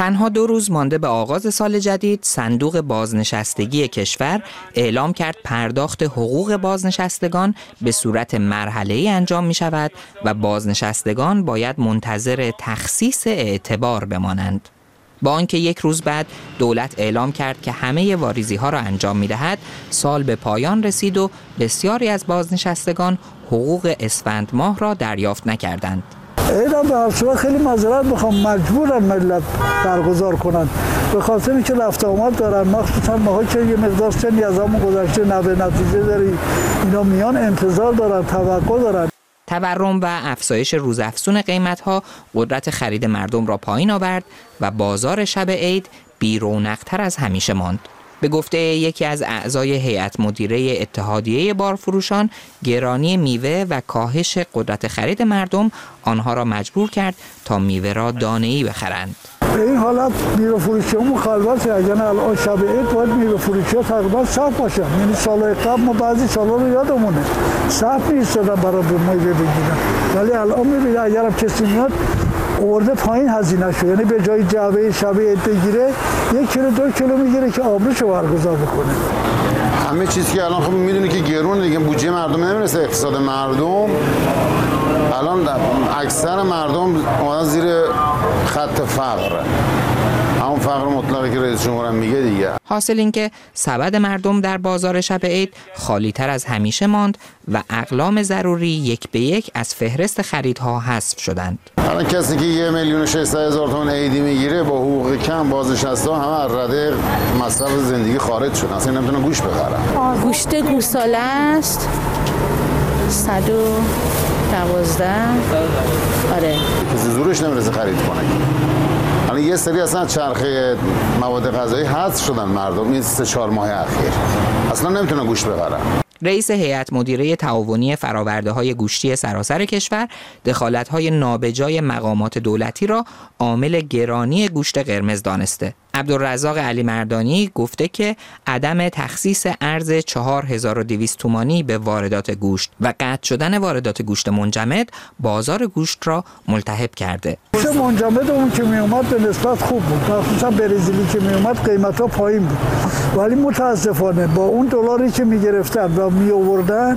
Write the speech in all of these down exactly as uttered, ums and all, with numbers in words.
تنها دو روز مانده به آغاز سال جدید، صندوق بازنشستگی کشور اعلام کرد پرداخت حقوق بازنشستگان به صورت مرحله‌ای انجام می شود و بازنشستگان باید منتظر تخصیص اعتبار بمانند. با آنکه یک روز بعد دولت اعلام کرد که همه واریزی ها را انجام می دهد، سال به پایان رسید و بسیاری از بازنشستگان حقوق اسفند ماه را دریافت نکردند. اینا به هر صورت خیلی معذرت میخوام، مجبورن ملت برگزار کنن به خاطر اینکه رفت آمد دارن، مخصوصا ماها که یه مقدار سنی از همون گذشته نوه نتیجه داری، اینا میان انتظار دارن، توقع دارن. تورم و افزایش روزافزون قیمت‌ها قدرت خرید مردم را پایین آورد و بازار شب عید بی‌رونق‌تر از همیشه ماند. به گفته یکی از اعضای هیئت مدیره اتحادیه بارفروشان، گرانی میوه و کاهش قدرت خرید مردم آنها را مجبور کرد تا میوه را دانه‌ای بخرند. به این حالت میوه فروشی‌ها مخالفته، اگر نه الان شب عید باید میوه فروشی‌ها تقریبا صف باشن. یعنی سال‌های قبل ما بعضی سال‌ها رو یادمونه صف می‌ایستادن برای میوه بگیرن، ولی الان می‌بینید اگر هم کسی میاد آورده پایین هزینه شو، یعنی به جای جعبه شب عید بگیره یک کیلو دو کیلو میگیره که آبروشو برگزار بکنه. همه چیزی که الان خب می‌دونی که گرون دیگه، بودجه مردم نمیرسه، اقتصاد مردم الان اکثر مردم اومدن زیر خط فقر، همون فقر مطلقی که رئیس جمهور هم میگه دیگه. حاصل این که سبد مردم در بازار شب عید خالی تر از همیشه ماند و اقلام ضروری یک به یک از فهرست خریدها حذف شدند. الان کسی که یک میلیون و ششصد هزار تومان عیدی میگیره با حقوق کم، بازنشسته همه از رده مصرف زندگی خارج شدن، اصلا نمیتونن گوشت بخرن. گوشت گوساله است صد و دوازده. آره کسی زورش نمیرسه خرید کنه. الان یه سری اصلا چرخه مواد غذایی حذف شدن مردم این سه چهار ماه اخیر، اصلا نمیتونن گوشت بخرن. رئیس هیئت مدیره تعاونی فرآورده‌های گوشتی سراسر کشور دخالت‌های نابجای مقامات دولتی را عامل گرانی گوشت قرمز دانسته. عبدالرزاق علی مردانی گفته که عدم تخصیص ارز چهار هزار و دویست تومانی به واردات گوشت و قطع شدن واردات گوشت منجمد بازار گوشت را ملتهب کرده. گوشت منجمد اون که می اومد به نسبت خوب بود، مخصوصا برزیلی که می اومد قیمت‌ها پایین بود، ولی متاسفانه با اون دلاری که می گرفتن و می آوردن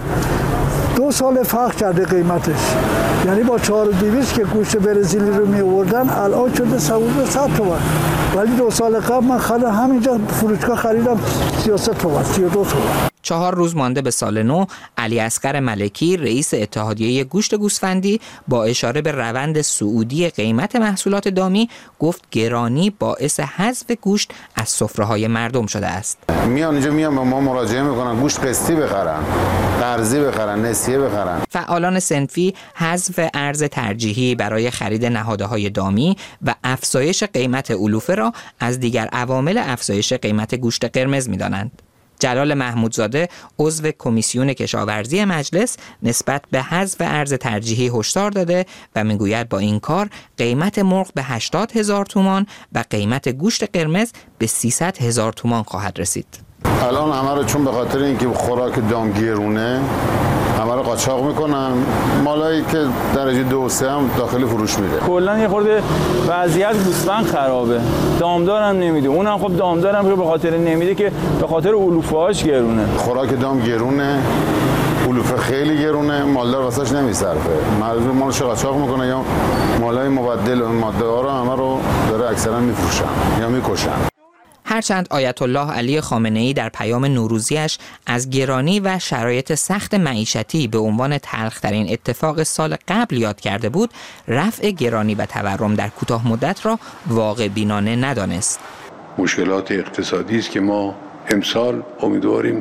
دو سال فرق کرده قیمتش. یعنی با چهار و دویست که گوشت برزیلی رو می آوردن الان شده صد تومان، ولی دو سال قبل من خرید همینجا فروشگاه خریدم سی و سه تومان سی و دو تومان. چهار روز مانده به سال نو، علی اصغر ملکی رئیس اتحادیه گوشت گوسفندی با اشاره به روند صعودی قیمت محصولات دامی گفت گرانی باعث حذف گوشت از سفره‌های مردم شده است. میان اینجا میان با ما مراجعه میکنن گوشت قسطی بخرن، قرضی بخرن، نسیه بخرن. فعالان صنفی حذف ارز ترجیحی برای خرید نهادهای دامی و افزایش قیمت علوفه را از دیگر عوامل افزایش قیمت گوشت قرمز می‌دانند. جلال محمودزاده عضو کمیسیون کشاورزی مجلس نسبت به حذف ارز ترجیحی هشدار داده و میگوید با این کار قیمت مرغ به هشتاد هزار تومان و قیمت گوشت قرمز به سیصد هزار تومان خواهد رسید. الان همه رو چون به خاطر اینکه خوراک دام گرونه همه رو قاچاق میکنن، مالایی که درجه دو و سه هم داخل فروش میده. کلا یه خورده وضعیت گوسفند خرابه، دامدارم نمیده، اونم خب دامدارم که به خاطر نمیده که به خاطر علوفه‌هاش گرونه. خوراک دام گرونه، علوفه خیلی گرونه، مالدار واسش نمیصرفه، مردم مالو قاچاق میکنه یا مالای مبدل و ماده ها رو همه رو داره اکثرا میفروشن یا میکشن. هرچند آیت الله علی خامنه‌ای در پیام نوروزیش از گرانی و شرایط سخت معیشتی به عنوان تلخ‌ترین اتفاق سال قبل یاد کرده بود، رفع گرانی و تورم در کوتاه مدت را واقع بینانه ندانست. مشکلات اقتصادی است که ما امسال امیدواریم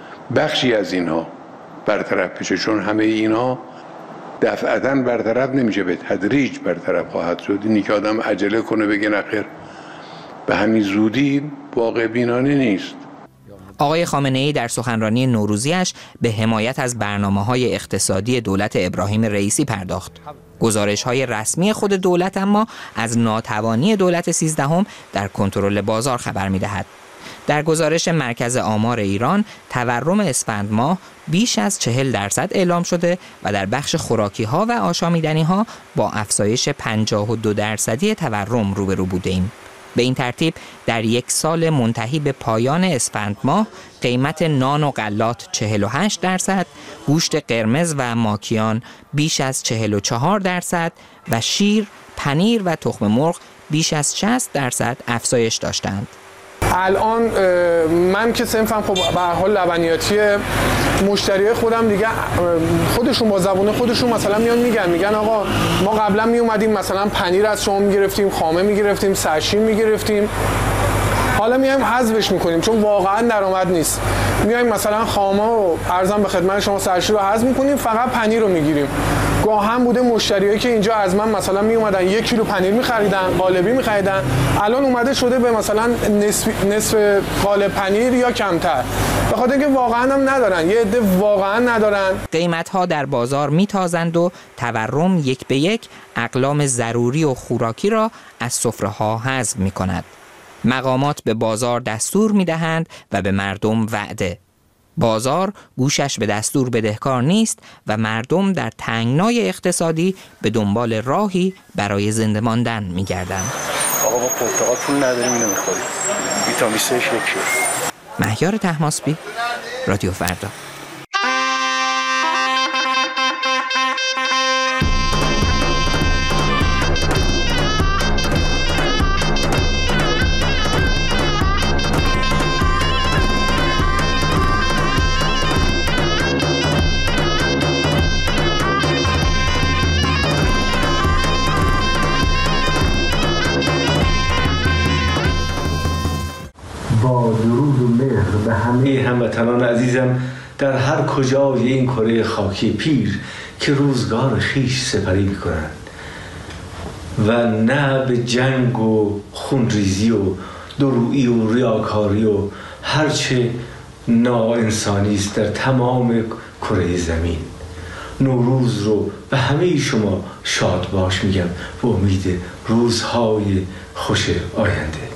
بخشی از اینها برطرف بشه، چون همه اینها دفعتاً برطرف نمیشه، به تدریج برطرف خواهد شد. اینی که آدم عجله کنه بگه نخیر به همین زودی واقع بینانه نیست. آقای خامنه‌ای در سخنرانی نوروزیش به حمایت از برنامه‌های اقتصادی دولت ابراهیم رئیسی پرداخت. گزارش‌های رسمی خود دولت اما از ناتوانی دولت سیزدهم در کنترل بازار خبر می‌دهد. در گزارش مرکز آمار ایران، تورم اسفند ماه بیش از چهل درصد اعلام شده و در بخش خوراکی‌ها و آشامیدنی‌ها با افزایش پنجاه و دو درصدی تورم روبرو بودیم. به این ترتیب در یک سال منتهی به پایان اسفند ماه قیمت نان و غلات چهل و هشت درصد، گوشت قرمز و ماکیان بیش از چهل و چهار درصد و شیر، پنیر و تخم مرغ بیش از شصت درصد افزایش داشتند. الان من که صنفم خب به هر حال لبنیاتیه، مشتریای خودم دیگه خودشون با زبون خودشون مثلا میان میگن میگن آقا ما قبلا می اومدیم مثلا پنیر از شما میگرفتیم، خامه میگرفتیم، سرشین میگرفتیم، حالا میایم حذفش میکنیم چون واقعا درآمد نیست. میایم مثلا خامه و ارزم به خدمت شما سرشین رو حذف میکنیم، فقط پنیر رو میگیریم. گاه هم بوده مشتریایی که اینجا از من مثلا می اومدن یک کیلو پنیر میخریدن، قالبی میخریدن، الان اومده شده به مثلا نصف نصف قالب پنیر یا کمتر، به خاطر اینکه واقعا هم ندارن، یه عده واقعا ندارن. قیمت ها در بازار میتازند و تورم یک به یک اقلام ضروری و خوراکی را از سفره ها حذف میکند. مقامات به بازار دستور میدهند و به مردم وعده. بازار گوشش به دستور بدهکار نیست و مردم در تنگنای اقتصادی به دنبال راهی برای زنده ماندن میگردند. آقا ما پرتقال پول نداریم اینو میخوریم. ویتامین سه یکیه. مهیار طهماسبی، رادیو فردا. با درود و مهر به همه هموطنان عزیزم در هر کجای این کره خاکی پیر که روزگار خیش سپری می‌کنند و نه به جنگ و خونریزی و درویی و ریاکاری و هرچه ناانسانی است در تمام کره زمین. نوروز رو به همه شما شاد باش میگم به امید روزهای خوش آینده.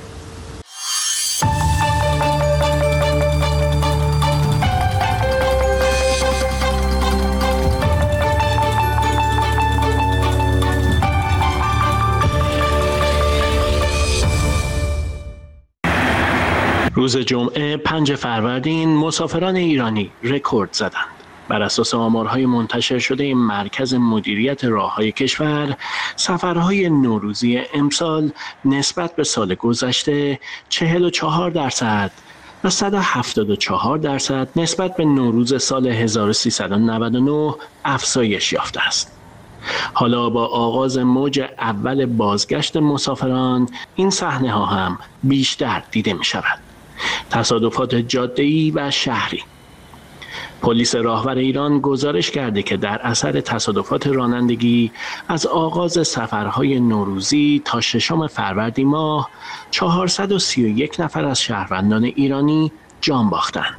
روز جمعه پنج فروردین مسافران ایرانی رکورد زدند. بر اساس آمارهای منتشر شده مرکز مدیریت راههای کشور، سفرهای نوروزی امسال نسبت به سال گذشته چهل و چهار درصد و صد و هفتاد و چهار درصد نسبت به نوروز سال هزار و سیصد و نود و نه افزایش یافته است. حالا با آغاز موج اول بازگشت مسافران، این صحنه ها هم بیشتر دیده می شود. تصادفات جاده‌ای و شهری. پلیس راهور ایران گزارش کرده که در اثر تصادفات رانندگی از آغاز سفرهای نوروزی تا ششم فروردین ماه چهارصد و سی و یک نفر از شهروندان ایرانی جان باختند.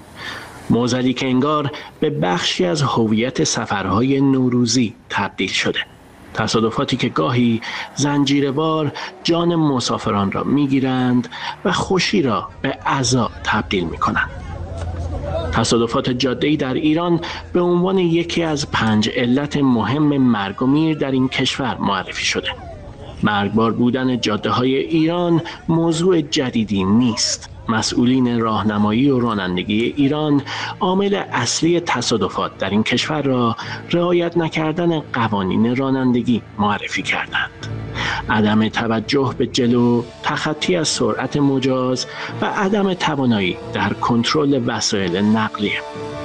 موزلی که انگار به بخشی از هویت سفرهای نوروزی تبدیل شده. تصادفاتی که گاهی زنجیروار جان مسافران را میگیرند و خوشی را به عزا تبدیل میکنند. تصادفات جاده‌ای در ایران به عنوان یکی از پنج علت مهم مرگ و میر در این کشور معرفی شده. مرگبار بودن جاده‌های ایران موضوع جدیدی نیست. مسئولین راهنمایی و رانندگی ایران عامل اصلی تصادفات در این کشور را رعایت نکردن قوانین رانندگی معرفی کردند. عدم توجه به جلو، تخطی از سرعت مجاز و عدم توانایی در کنترل وسایل نقلیه.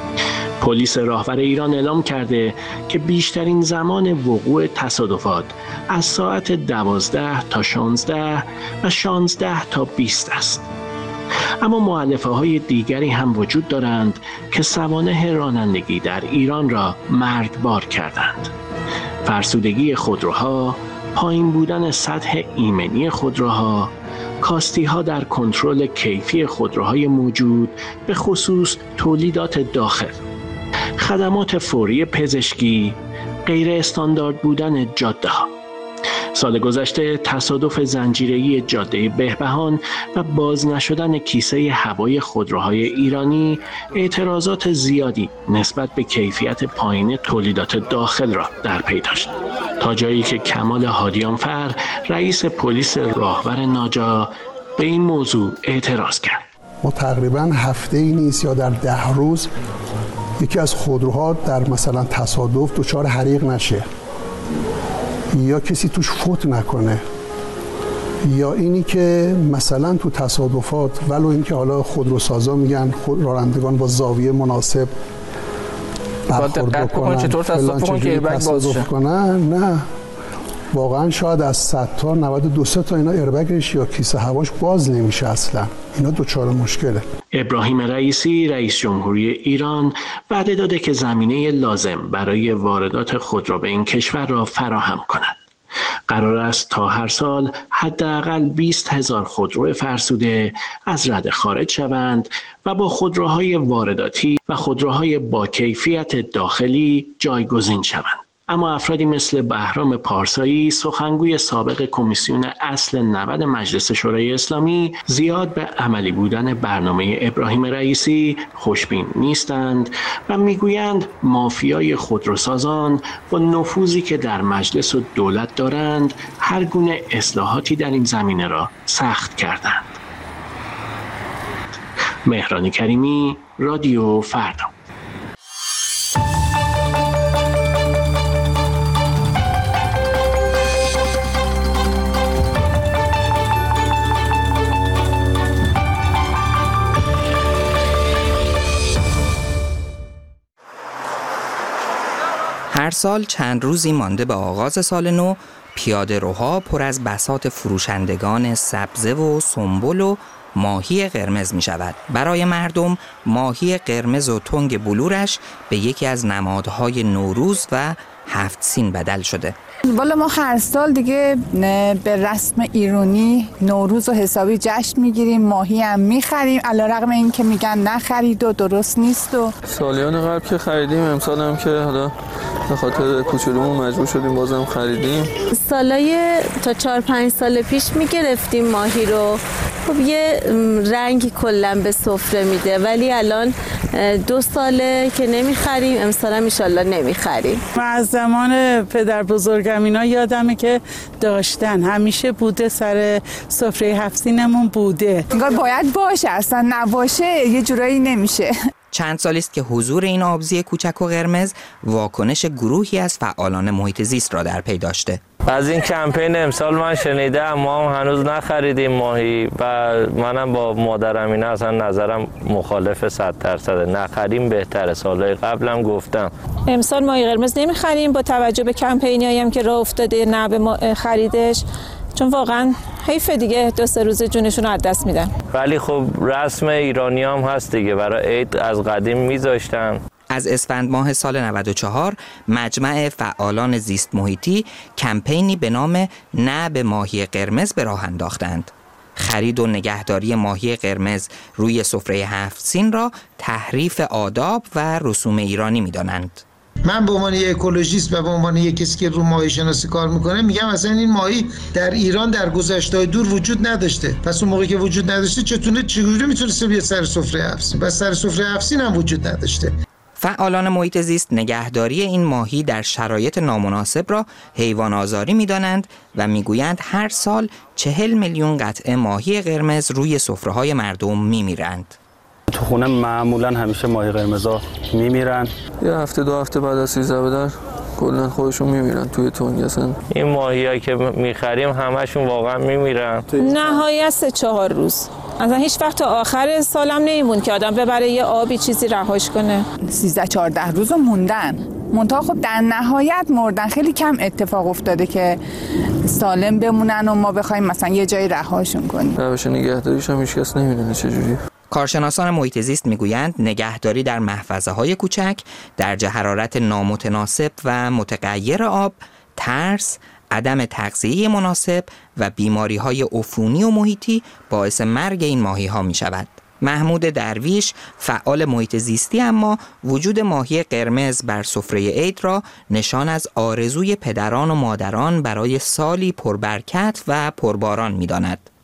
پلیس راهور ایران اعلام کرده که بیشترین زمان وقوع تصادفات از ساعت دوازده تا شانزده و شانزده تا بیست است. اما مؤلفه های دیگری هم وجود دارند که سوانح رانندگی در ایران را مرگبار کردند. فرسودگی خودروها، پایین بودن سطح ایمنی خودروها، کاستی‌ها در کنترل کیفی خودروهای موجود به خصوص تولیدات داخل، خدمات فوری پزشکی، غیر استاندارد بودن جاده‌ها. سال گذشته تصادف زنجیره‌ای جاده بهبهان و باز نشدن کیسه هوای خودروهای ایرانی اعتراضات زیادی نسبت به کیفیت پایین تولیدات داخل را در پی داشت. تا جایی که کمال هادیانفر رئیس پلیس راهور ناجا به این موضوع اعتراض کرد. ما تقریبا هفته ای نیست یا در ده روز یکی از خودروها در مثلا تصادف دچار حریق نشه یا کسی توش فوت نکنه، یا اینی که مثلا تو تصادفات ولو اینکه حالا خودروسازا میگن خود رانندگان با زاویه مناسب برخورد بکنن، چطور تصادف کنن، نه واقعا شاید از صد تا نود و دو تا اینا ایربگش یا کیسه هواش باز نمیشه اصلا، اینا دوچار مشکله. ابراهیم رئیسی رئیس جمهوری ایران وعده داده که زمینه لازم برای واردات خودرو به این کشور را فراهم کند. قرار است تا هر سال حداقل بیست هزار خودرو فرسوده از رده خارج شوند و با خودروهای وارداتی و خودروهای با کیفیت داخلی جایگزین شوند. اما افرادی مثل بهرام پارسایی، سخنگوی سابق کمیسیون اصل نود مجلس شورای اسلامی، زیاد به عملی بودن برنامه ابراهیم رئیسی خوشبین نیستند و میگویند مافیای خودروسازان با نفوذی که در مجلس و دولت دارند هر گونه اصلاحاتی در این زمینه را سخت کردند. مهران کریمی، رادیو فردا. هر سال چند روزی مانده به آغاز سال نو، پیاده‌روها پر از بساط فروشندگان سبزه و سنبل و ماهی قرمز می شود. برای مردم ماهی قرمز و تنگ بلورش به یکی از نمادهای نوروز و هفت سین بدل شده. والا ما هر سال دیگه به رسم ایرانی نوروز و حسابی جشن میگیریم، ماهی هم میخریم علیرغم این که میگن نخرید و درست نیست. و سالیان قبل که خریدیم، امسال هم که حالا به خاطر کوچولومون مجبور شدیم بازم خریدیم. سالای تا چهار پنج سال پیش میگرفتیم ماهی رو، خب یه رنگی کلا به سفره میده، ولی الان دو ساله که نمیخریم، امسال هم انشالله نمیخریم. من از زمان پدر بزرگم اینا یادمه که داشتن، همیشه بوده سر سفره هفت سینمون بوده. انگار باید باشه، اصلا نباشه یه جورایی نمیشه. چند سالی است که حضور این آبزی کوچک و قرمز واکنش گروهی از فعالان محیط زیست را در پی داشته. از این کمپین امسال من شنیدم، ما هم هنوز نخریدیم ماهی و منم با مادرم اینا اصلا نظرم مخالف صد درصد، نخریم بهتره. سالهای قبلم گفتم امسال ماهی قرمز نمیخریم با توجه به کمپینی هم که راه افتاده نه به خریدش، چون واقعا حیفه دیگه دو سه روز جونشون رو از دست میدن. ولی خب رسم ایرانی هم هست دیگه، برای عید از قدیم میذاشتن. از اسفند ماه سال نود و چهار مجمع فعالان زیست محیطی کمپینی به نام نه به ماهی قرمز به راه انداختند. خرید و نگهداری ماهی قرمز روی سفره هفت سین را تحریف آداب و رسوم ایرانی می‌دانند. من به عنوان یک اکولوژیست و به عنوان یک کسی که رو ماهی شناسی کار میکنه میگم اصلا این ماهی در ایران در گذشته دور وجود نداشته. پس اون موقعی که وجود نداشته چطوره چجوری میتونسته بیاد سر سفره هفت سین؟ پس سر سفره هفت سین هم وجود نداشته. فعالان محیط زیست نگهداری این ماهی در شرایط نامناسب را حیوان آزاری می‌دانند و میگویند هر سال چهل میلیون قطعه ماهی قرمز روی سفره‌های مردم میمیرند. تو خونه معمولا همیشه ماهی قرمزا میمیرن، یه هفته دو هفته بعد از سیزده بدر کلا خودشون میمیرن توی تنگ. اصلا این ماهیایی که میخریم همشون واقعا میمیرن. نهایت سه چهار روز، اصلا هیچ وقت تا آخر سالم نمیمون که آدم ببره یه آبی چیزی رهاش کنه. سیزده چهارده روز موندن، منتها خب در نهایت مردن. خیلی کم اتفاق افتاده که سالم بمونن و ما بخوایم مثلا یه جایی رهاشون کنیم. روش نگهداریش هم هیچ کس نمیدونه چجوریه. کارشناسان محیط زیست میگویند نگهداری در محفظه‌های کوچک، درجه حرارت نامتناسب و متغیر آب، ترس، عدم تغذیه مناسب و بیماری‌های عفونی و محیطی باعث مرگ این ماهی‌ها می‌شود. محمود درویش فعال محیط زیستی اما وجود ماهی قرمز بر سفره عید را نشان از آرزوی پدران و مادران برای سالی پربرکت و پرباران می‌داند.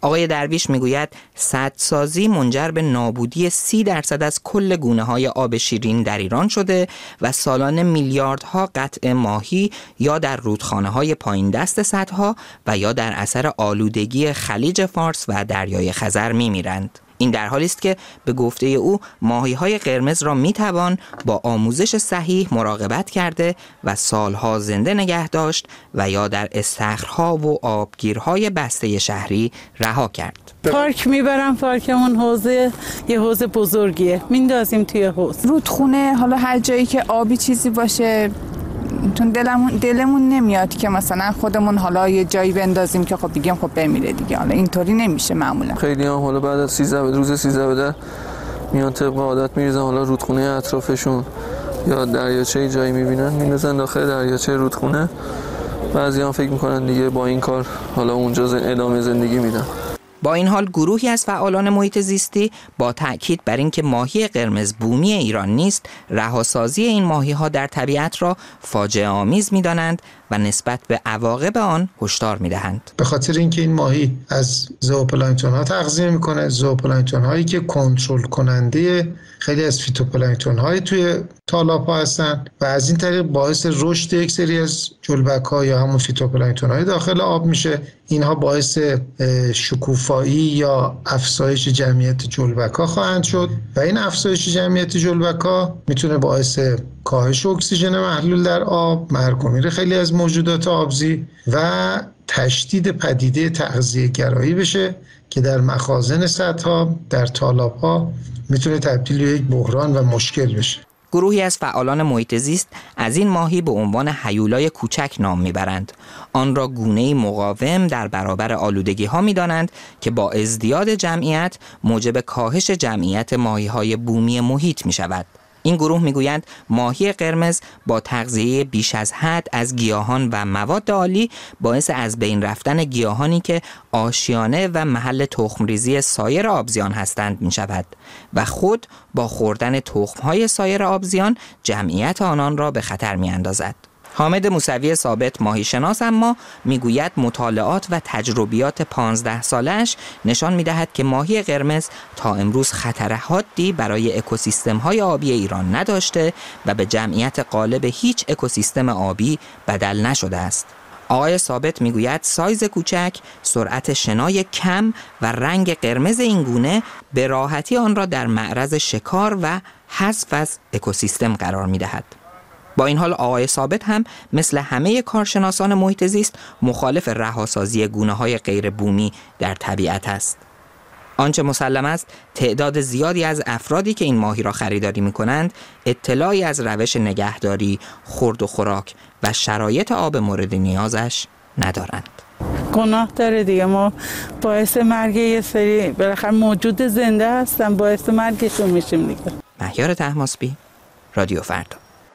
آقای درویش میگوید سدسازی منجر به نابودی سی درصد از کل گونه‌های آب شیرین در ایران شده و سالانه میلیاردها قطع ماهی یا در رودخانه‌های پایین دست سدها و یا در اثر آلودگی خلیج فارس و دریای خزر میمیرند. این در حالی است که به گفته او ماهی‌های قرمز را میتوان با آموزش صحیح مراقبت کرده و سالها زنده نگه داشت و یا در استخرها و آبگیرهای بسته شهری رها کرد. پارک میبرم، پارکمون حوضه یه حوض بزرگیه، میندازیم توی حوض. رودخونه، حالا هر جایی که آبی چیزی باشه، چون دلمون دلمون نمیاد که مثلا خودمون حالا یه جایی بندازیم که خب بگیم خب بمیره دیگه. حالا اینطوری نمیشه معمولا. خیلی هم حالا بعد از سیزده روز سیزده بده میان طبق عادت میریزن حالا رودخونه اطرافشون یا دریاچه جایی میبینن میندازن داخل دریاچه رودخونه. بعضی هم فکر میکنن دیگه با این کار حالا اونجا ادامه زندگی میدن. با این حال گروهی از فعالان محیط زیستی با تأکید بر اینکه ماهی قرمز بومی ایران نیست، رهاسازی این ماهی‌ها در طبیعت را فاجعه آمیز می‌دانند و نسبت به عواقب آن هشدار می‌دهند. به خاطر اینکه این ماهی از زوپلانکتون‌ها تغذیه می‌کنه، زوپلانکتون‌هایی که کنترل کننده خیلی از فیتوپلانکتون‌های توی تالاب‌ها هستن و از این طریق باعث رشد یک سری از جلبک‌ها یا همون فیتوپلانکتون‌های داخل آب میشه. اینها باعث شکوفایی یا افزایش جمعیت جلبک‌ها خواهند شد و این افزایش جمعیت جلبک‌ها میتونه باعث کاهش اکسیژن محلول در آب، مرگ و میر خیلی از موجودات آبزی و تشدید پدیده تغذیه‌گرایی بشه که در مخازن سدها، در تالاب‌ها میتونه تبدیل به یک بحران و مشکل بشه. گروهی از فعالان محیط زیست از این ماهی به عنوان هیولای کوچک نام میبرند. آن را گونه‌ای مقاوم در برابر آلودگی‌ها می‌دانند که با ازدیاد جمعیت موجب کاهش جمعیت ماهی‌های بومی محیط می‌شود. این گروه میگویند ماهی قرمز با تغذیه بیش از حد از گیاهان و مواد آلی باعث از بین رفتن گیاهانی که آشیانه و محل تخمریزی سایر آبزیان هستند می شود و خود با خوردن تخمهای سایر آبزیان جمعیت آنان را به خطر می اندازد. حامد موسوی ثابت ماهی شناس اما میگوید مطالعات و تجربیات پانزده سالش نشان میدهد که ماهی قرمز تا امروز خطر حادی برای اکوسیستم‌های آبی ایران نداشته و به جمعیت غالب هیچ اکوسیستم آبی بدل نشده است. آقای ثابت میگوید سایز کوچک، سرعت شنای کم و رنگ قرمز این گونه به راحتی آن را در معرض شکار و حذف از اکوسیستم قرار میدهد. با این حال آقای ثابت هم مثل همه کارشناسان محیط زیست مخالف رهاسازی گونه‌های غیر بومی در طبیعت است. آنچه مسلم است تعداد زیادی از افرادی که این ماهی را خریداری می‌کنند اطلاعی از روش نگهداری، خورد و خوراک و شرایط آب مورد نیازش ندارند. گناه داره دیگه، ما باعث مرگ یه سری بالاخره موجود زنده هستن، باعث مرگشون میشیم دیگه. مهیار طهماسبی، رادیو فردا.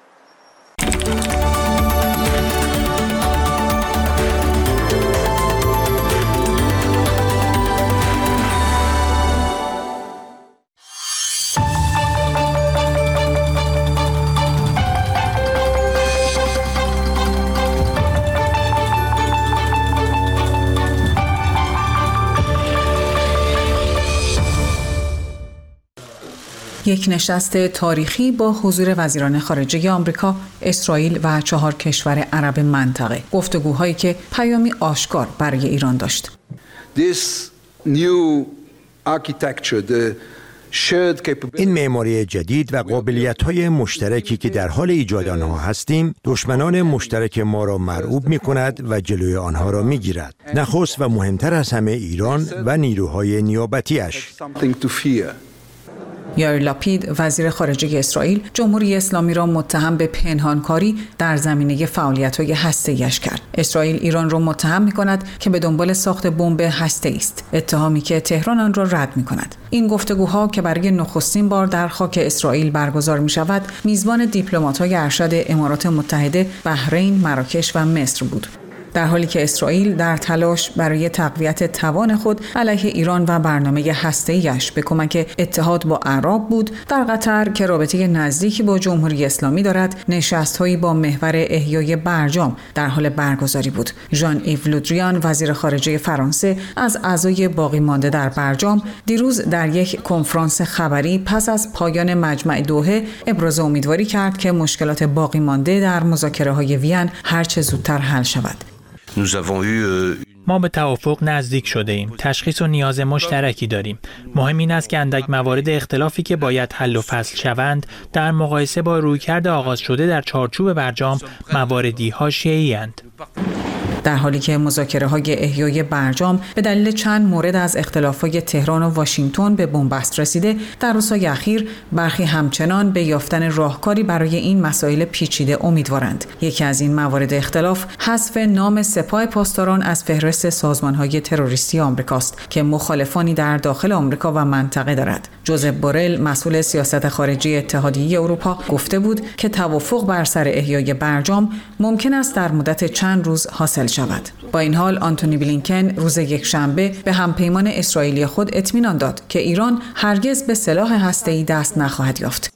یک نشست تاریخی با حضور وزیران خارجه آمریکا، اسرائیل و چهار کشور عرب منطقه. گفتگوهایی که پیامی آشکار برای ایران داشت. This new architecture, the این معماری جدید و قابلیت‌های مشترکی که در حال ایجاد آنها هستیم، دشمنان مشترک ما را مرعوب می‌کند و جلوی آنها را می‌گیرد. نخست و مهمتر از همه ایران و نیروهای نیابتی‌اش. یائیر لاپید، وزیر خارجه اسرائیل، جمهوری اسلامی را متهم به پنهانکاری در زمینه فعالیت‌های هسته‌ایش کرد. اسرائیل ایران را متهم می‌کند که به دنبال ساخت بمب هسته‌ای است، اتهامی که تهران آن را رد می‌کند. این گفتگوها که برای نخستین بار در خاک اسرائیل برگزار می‌شود، میزبان دیپلمات‌های ارشد امارات متحده، بحرین، مراکش و مصر بود. در حالی که اسرائیل در تلاش برای تقویت توان خود علیه ایران و برنامه هسته‌ایش به کمک اتحاد با اعراب بود، در قطر که رابطه نزدیکی با جمهوری اسلامی دارد، نشست‌هایی با محور احیای برجام در حال برگزاری بود. ژان ایو لودریان، وزیر خارجه فرانسه، از اعضای باقی مانده در برجام دیروز در یک کنفرانس خبری پس از پایان مجمع دوحه ابراز امیدواری کرد که مشکلات باقی مانده در مذاکره‌های وین هرچه زودتر حل شود. ما به توافق نزدیک شده ایم. تشخیص و نیاز مشترکی داریم. مهم این است که اندک موارد اختلافی که باید حل و فصل شوند در مقایسه با رویکرد آغاز شده در چارچوب برجام مواردی حاشیه‌ای اند. در حالی که مذاکره‌های احیای برجام به دلیل چند مورد از اختلافات تهران و واشنگتن به بنبست رسیده، در روزهای اخیر برخی همچنان به یافتن راهکاری برای این مسائل پیچیده امیدوارند. یکی از این موارد اختلاف حذف نام سپاه پاسداران از فهرست سازمان‌های تروریستی آمریکاست که مخالفانی در داخل آمریکا و منطقه دارد. جوزف بورل، مسئول سیاست خارجی اتحادیه اروپا، گفته بود که توافق بر سر احیای برجام ممکن است در مدت چند روز حاصل شود. با این حال آنتونی بلینکن روز یکشنبه به همپیمان اسرائیلی خود اطمینان داد که ایران هرگز به سلاح هسته‌ای دست نخواهد یافت.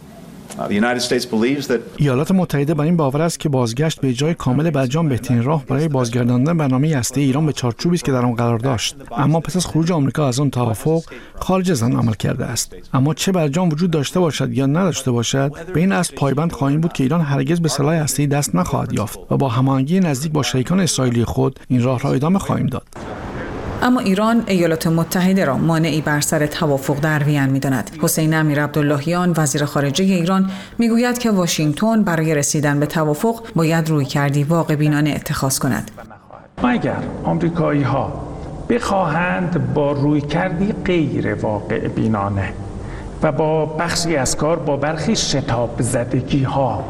ایالات متحده بر این باور است که بازگشت به اجرای کامل برجام بهترین راه برای بازگرداندن برنامه هسته‌ای ایران به چارچوبی است که در آن قرار داشت، اما پس از خروج آمریکا از آن توافق خارج از آن عمل کرده است. اما چه برجام وجود داشته باشد یا نداشته باشد، به این اصل پایبند خواهیم بود که ایران هرگز به سلاح هسته‌ای دست نخواهد یافت و با هماهنگی نزدیک با شریکان اسرائیلی خود این راه را ادامه خواهیم داد. اما ایران ایالات متحده را مانعی بر سر توافق در وین می‌داند. حسین امیرعبداللهیان، وزیر خارجه ایران، میگوید که واشنگتن برای رسیدن به توافق باید رویکردی واقع‌بینانه اتخاذ کند. اگر آمریکایی‌ها بخواهند با رویکردی غیر واقع‌بینانه و با بخشی از کار با برخی شتاب زدگی‌ها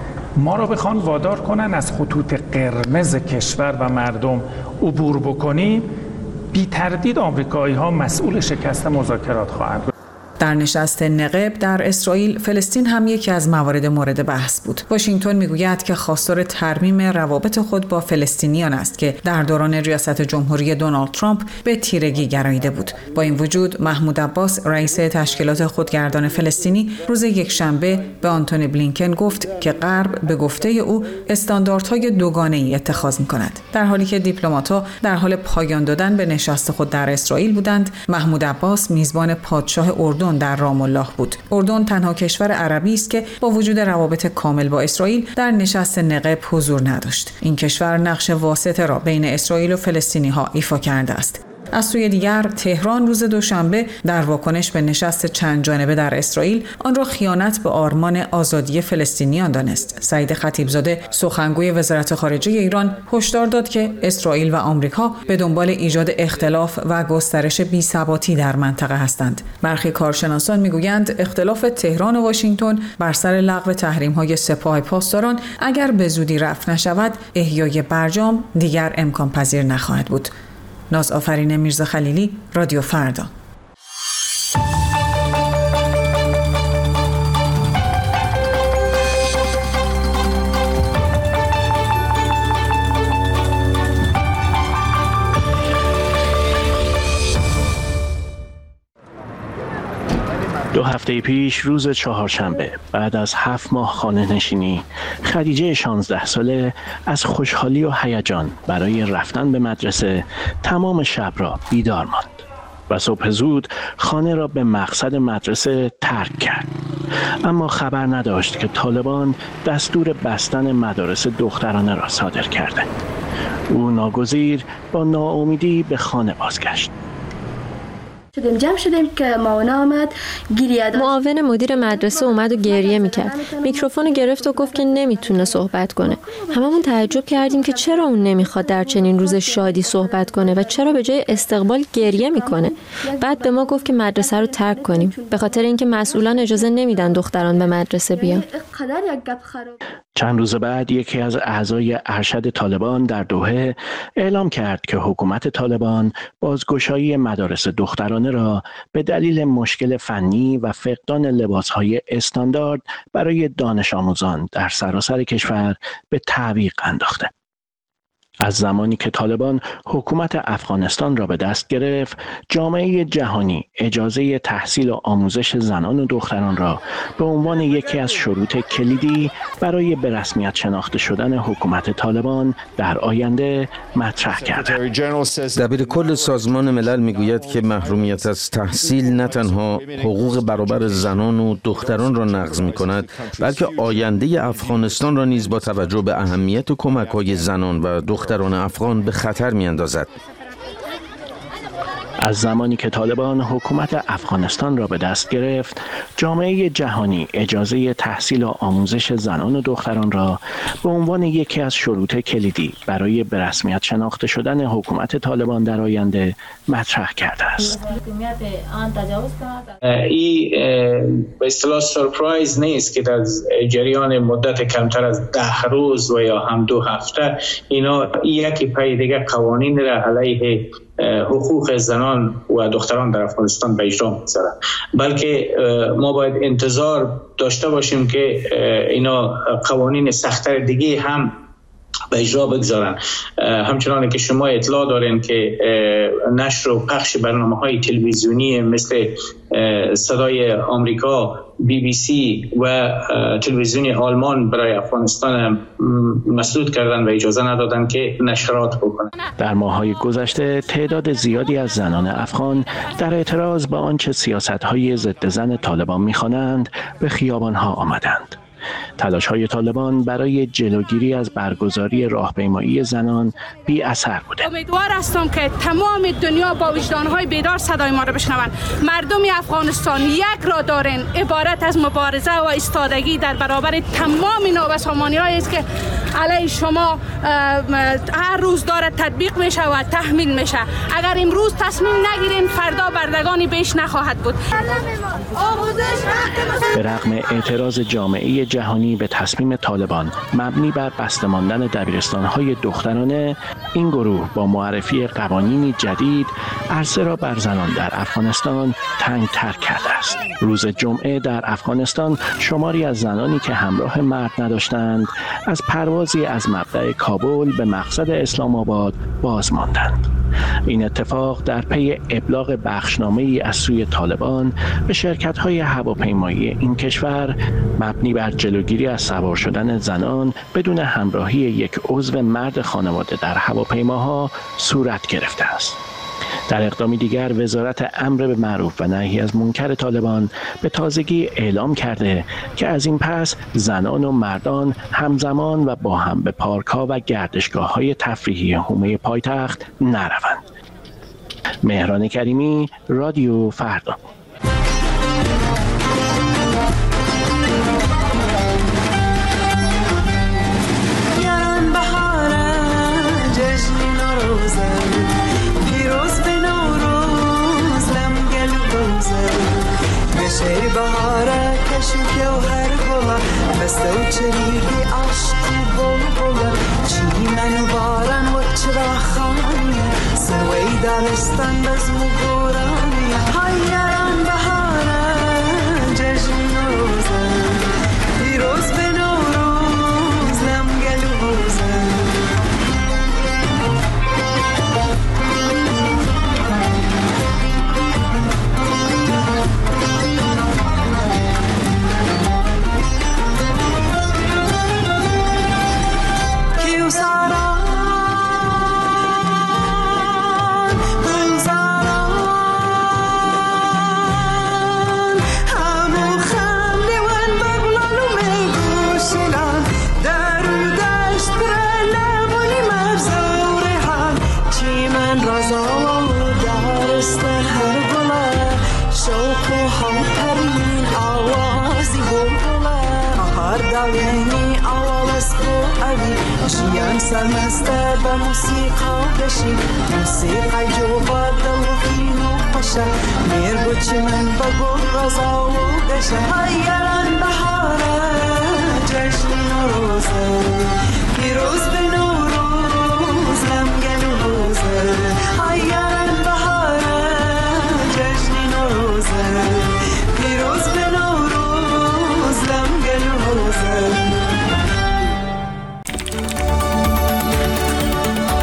ما را بخوان وادار کنن از خطوط قرمز کشور و مردم عبور بکنیم، بی تردید آمریکایی ها مسئول شکست مذاکرات خواهند بود. در نشست نقب در اسرائیل، فلسطین هم یکی از موارد مورد بحث بود. واشنگتن میگوید که خواستار ترمیم روابط خود با فلسطینیان است که در دوران ریاست جمهوری دونالد ترامپ به تیرگی گراییده بود. با این وجود محمود عباس، رئیس تشکیلات خودگردان فلسطینی، روز یکشنبه به آنتونی بلینکن گفت که غرب به گفته او استانداردهای دوگانه‌ای اتخاذ می‌کند. در حالی که دیپلمات‌ها در حال پایان دادن به نشست خود در اسرائیل بودند، محمود عباس میزبان پادشاه اردن در رام الله بود. اردن تنها کشور عربی است که با وجود روابط کامل با اسرائیل در نشست نقب حضور نداشت. این کشور نقش واسطه را بین اسرائیل و فلسطینی‌ها ایفا کرده است. از سوی دیگر تهران روز دوشنبه در واکنش به نشست چند جانبه در اسرائیل آن را خیانت به آرمان آزادی فلسطینیان دانست. سعید خطیبزاده، سخنگوی وزارت خارجه ایران، هشدار داد که اسرائیل و آمریکا به دنبال ایجاد اختلاف و گسترش بی‌ثباتی در منطقه هستند. برخی کارشناسان میگویند اختلاف تهران و واشنگتن بر سر لغو تحریم‌های سپاه پاسداران اگر به زودی رفع نشود، احیای برجام دیگر امکان پذیر نخواهد بود. ناز آفرین میرزا خلیلی، رادیو فردا. دو هفته پیش روز چهارشنبه بعد از هفت ماه خانه نشینی، خدیجه شانزده ساله از خوشحالی و هیجان برای رفتن به مدرسه تمام شب را بیدار ماند و صبح زود خانه را به مقصد مدرسه ترک کرد. اما خبر نداشت که طالبان دستور بستن مدارس دخترانه را صادر کرده. او ناگزیر با ناامیدی به خانه بازگشت. شدیم جمع شدیم که معاون آمد، گریه داشت. معاون مدیر مدرسه اومد و گریه میکرد. میکروفون گرفت و گفت که نمیتونه صحبت کنه. هممون تعجب کردیم که چرا اون نمیخواد در چنین روز شادی صحبت کنه و چرا به جای استقبال گریه میکنه. بعد به ما گفت که مدرسه رو ترک کنیم به خاطر اینکه مسئولان اجازه نمیدن دختران به مدرسه بیان. چند روز بعد یکی از اعضای ارشد طالبان در دوحه اعلام کرد که حکومت طالبان بازگشایی مدارس دخترانه را به دلیل مشکل فنی و فقدان لباسهای استاندارد برای دانش آموزان در سراسر کشور به تعویق انداخته. از زمانی که طالبان حکومت افغانستان را به دست گرفت، جامعه جهانی اجازه تحصیل و آموزش زنان و دختران را به عنوان یکی از شروط کلیدی برای به رسمیت شناخته شدن حکومت طالبان در آینده مطرح کرده. دبیر کل سازمان ملل میگوید که محرومیت از تحصیل نه تنها حقوق برابر زنان و دختران را نقض می‌کند، بلکه آینده افغانستان را نیز با توجه به اهمیت کمک‌های زنان و دختران دختران افغان به خطر می‌اندازد. از زمانی که طالبان حکومت افغانستان را به دست گرفت، جامعه جهانی اجازه تحصیل و آموزش زنان و دختران را به عنوان یکی از شروط کلیدی برای به رسمیت شناخته شدن حکومت طالبان در آینده مطرح کرده است. این به اصطلاح سورپرایز نیست که در جریان مدت کمتر از ده روز و یا هم دو هفته اینا یکی پای دیگه قوانین را علیه حقوق زنان و دختران در افغانستان به اجرا می‌گذارند، بلکه ما باید انتظار داشته باشیم که اینا قوانین سخت‌تر دیگه هم به اجرا بگذارن. همچنان که شما اطلاع دارین که نشر و پخش برنامه‌های تلویزیونی مثل صدای آمریکا، بی بی سی و تلویزیون آلمان برای افغانستان مسدود کردن و اجازه ندادن که نشرات بکنن. در ماه‌های گذشته تعداد زیادی از زنان افغان در اعتراض به آنچه سیاست‌های ضد زن طالبان می‌خوانند به خیابان‌ها آمدند. تلاش‌های طالبان برای جلوگیری از برگزاری راهپیمایی زنان بی اثر بوده. امیدوار هستم که تمام دنیا با وجدان‌های بیدار صدای ما را بشنوند. مردم افغانستان یک را دارن، عبارت از مبارزه و ایستادگی در برابر تمام نابسامانی‌هایی است که علیه شما هر روز داره تطبیق میشه و تحمیل میشه. اگر امروز تصمیم نگیریم فردا بردگانی بیش نخواهد بود. به رغم اعتراض جامعه جهانی به تصمیم طالبان مبنی بر بسته ماندن دبیرستان‌های دخترانه، این گروه با معرفی قوانینی جدید عرصه را بر زنان در افغانستان تنگ‌تر کرده است. روز جمعه در افغانستان شماری از زنانی که همراه مرد نداشتند از پروازی از مبدأ کابل به مقصد اسلام آباد باز ماندند. این اتفاق در پی ابلاغ بخشنامه‌ای از سوی طالبان به شرکت‌های هواپیمایی این کشور مبنی بر جلوگیری از سوار شدن زنان بدون همراهی یک عضو مرد خانواده در هواپیماها صورت گرفته است. در اقدامی دیگر وزارت امر به معروف و نهی از منکر طالبان به تازگی اعلام کرده که از این پس زنان و مردان همزمان و با هم به پارک‌ها و گردشگاه‌های تفریحی حومه پایتخت نروند. مهران کریمی، رادیو فردا. شیر بهاره کشو که و هر گلا بسته و چریدی عشق بول بولا چی منو بارن و چرا خانیه سروی دارستان بزمو گورانیه هایران بهاره جشن روزه پیروز به نوروز لمگلو روزه سرمسته به موسیقا بشی موسیقای جوبا دلوکین و پشه میر بچی من بگو رزا و گشه هایران بهاره جشن نوروزه پیروز به نوروز لمگل روزه هایران بهاره جشن نوروزه پیروز به نوروز لمگل روزه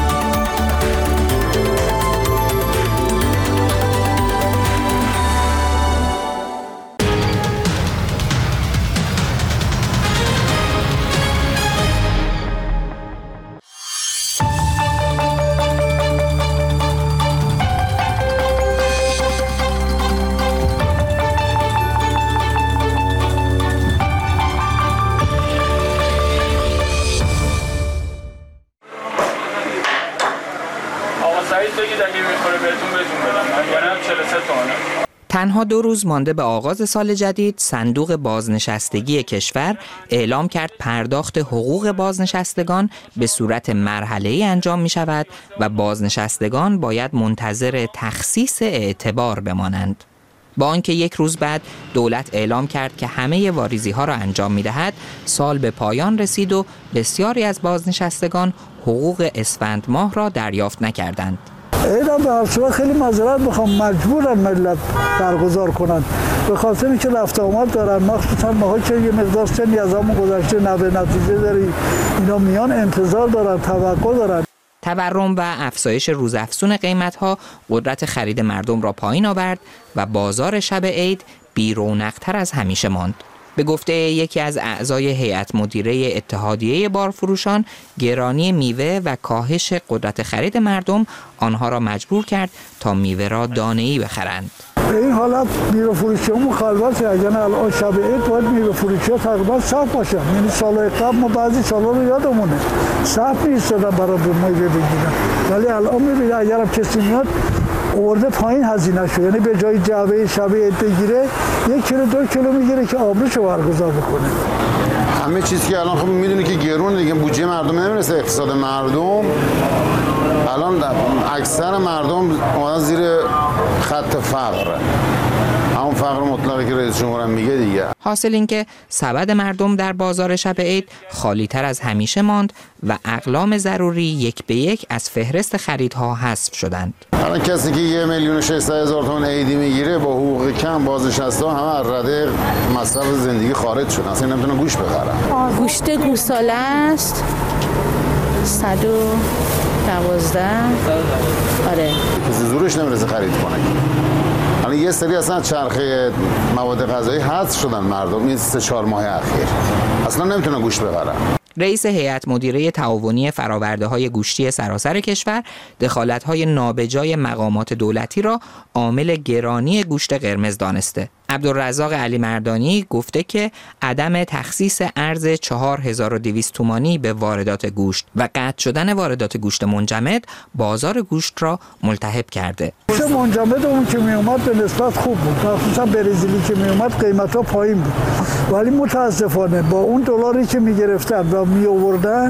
تنها دو روز مانده به آغاز سال جدید، صندوق بازنشستگی کشور اعلام کرد پرداخت حقوق بازنشستگان به صورت مرحله‌ای انجام می شود و بازنشستگان باید منتظر تخصیص اعتبار بمانند. با آنکه یک روز بعد دولت اعلام کرد که همه واریزی ها را انجام می دهد، سال به پایان رسید و بسیاری از بازنشستگان حقوق اسفند ماه را دریافت نکردند. اینا به هر صورت خیلی معذرت میخوام، مجبورن ملت برگزار کنند به خاطر اینکه رفت آمد دارن، مخصوصا ماها که یه مقدار سنی از همون گذشته نبه نتیجه داری، اینا میان انتظار دارن، توقع دارن. تورم و افزایش روزافزون قیمت‌ها قدرت خرید مردم را پایین آورد و بازار شب عید بی‌رونق‌تر از همیشه ماند. به گفته یکی از اعضای هیئت مدیره اتحادیه بارفروشان، گرانی میوه و کاهش قدرت خرید مردم آنها را مجبور کرد تا میوه را دانه‌ای بخرند. به این حالت میوه فروشی‌ها مخالفته، اگر نه الان شب عید باید میوه فروشی‌ها تقریبا صاف باشن. یعنی سال‌های قبل ما بعضی سالا رو یادمونه صاف می‌ایستادن برای میوه بگیرن، ولی الان می‌بینید اگر هم کسی میاد آورده پایین هزینه شو، یعنی به جای جعبه شب عید بگیره یک کیلو دو کیلو میگیره که آبروشو برگزار بکنه. همه چیزی که الان خب می‌دونی که گرون دیگه، بودجه مردم نمیرسه، اقتصاد مردم الان اکثر مردم اومدن زیر خط فقر، همون فقر مطلقی که رئیس جمهور هم میگه دیگه. حاصل این که سبد مردم در بازار شب عید خالی تر از همیشه ماند و اقلام ضروری یک به یک از فهرست خریدها حذف شدند. الان کسی که یه میلیون و ششصد هزار تومان عیدی میگیره با حقوق کم، بازنشسته همه از رده مصرف زندگی خارج شدن، اصلا نمیتونن گوشت بخرن. گوشت گوساله است صد و دوازده. آره کسی زورش نمیرسه خرید کنه. الان یه سری اصلا چرخه مواد غذایی حذف شدن مردم این سه چهار ماه اخیر، اصلا نمیتونن گوشت بخرن. رئیس هیئت مدیره تعاونی فرآورده‌های گوشتی سراسر کشور دخالت‌های نابجای مقامات دولتی را عامل گرانی گوشت قرمز دانسته. عبدالرزاق علی مردانی گفته که عدم تخصیص ارز چهار هزار و دویست تومانی به واردات گوشت و قطع شدن واردات گوشت منجمد بازار گوشت را ملتهب کرده. گوشت منجمد اون که می اومد به نسبت خوب بود، مخصوصا برزیلی که می اومد قیمت‌ها پایین بود، ولی متاسفانه با اون دلاری که می گرفتن و می آوردن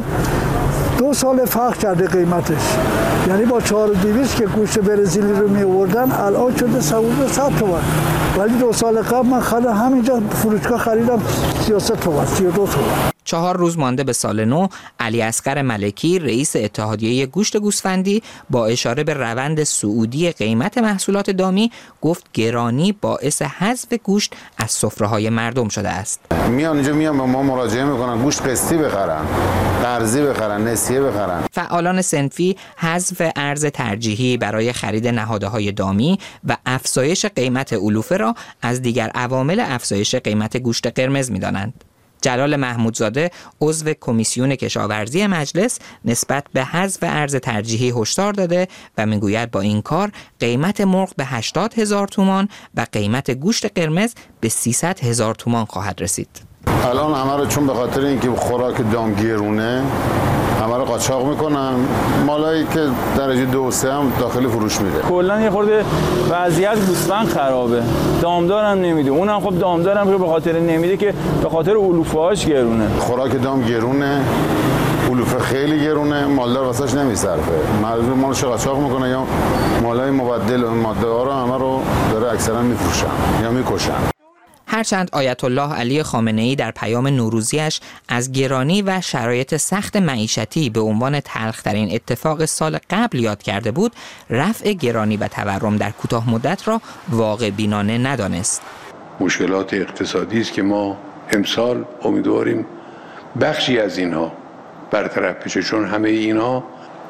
دو سال فرق کرده قیمتش. یعنی با چهار و دویست که گوشت برزیلی رو می آوردن الان شده صد تومان، ولی دو سال قبل من خریدم همینجا فروشگاه خریدم سی و سه تومان سی و دو تومان. چهار روز مانده به سال نو، علی اصغر ملکی رئیس اتحادیه گوشت گوسفندی با اشاره به روند صعودی قیمت محصولات دامی گفت گرانی باعث حذف گوشت از سفره‌های مردم شده است. میان اینجا میان به ما مراجعه میکنن گوشت قسطی بخرن، قرضی بخرن، نسیه بخرن. فعالان صنفی حذف ارز ترجیحی برای خرید نهادهای دامی و افزایش قیمت علوفه را از دیگر عوامل افزایش قیمت گوشت قرمز می‌دانند. جلال محمودزاده عضو کمیسیون کشاورزی مجلس نسبت به حذف ارز ترجیحی هشدار داده و میگوید با این کار قیمت مرغ به هشتاد هزار تومان و قیمت گوشت قرمز به سیصد هزار تومان خواهد رسید. الان همه رو چون به خاطر اینکه خوراک دام گرونه همه رو قاچاق میکنن، مالایی که درجه دو و سه هم داخل فروش میره. کلا یه خورده وضعیت گوسفند خرابه، دامدارم نمیده، اونم خب دامدارم رو به خاطر نمیده که به خاطر علوفه‌هاش گرونه. خوراک دام گرونه، علوفه خیلی گرونه، مالدار واسش نمیصرفه، مردم مالو قاچاق میکنه یا مالای مبدل و ماده ها رو همه رو داره اکثرا میفروشن یا میکشن. هرچند آیت الله علی خامنه‌ای در پیام نوروزیش از گرانی و شرایط سخت معیشتی به عنوان تلخ‌ترین اتفاق سال قبل یاد کرده بود، رفع گرانی و تورم در کوتاه مدت را واقع بینانه ندانست. مشکلات اقتصادی است که ما امسال امیدواریم بخشی از اینها برطرف بشه، چون همه اینها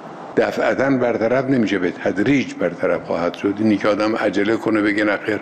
دفعتاً برطرف نمیشه، به تدریج برطرف خواهد شد. اینی که آدم عجله کنه بگه نخیر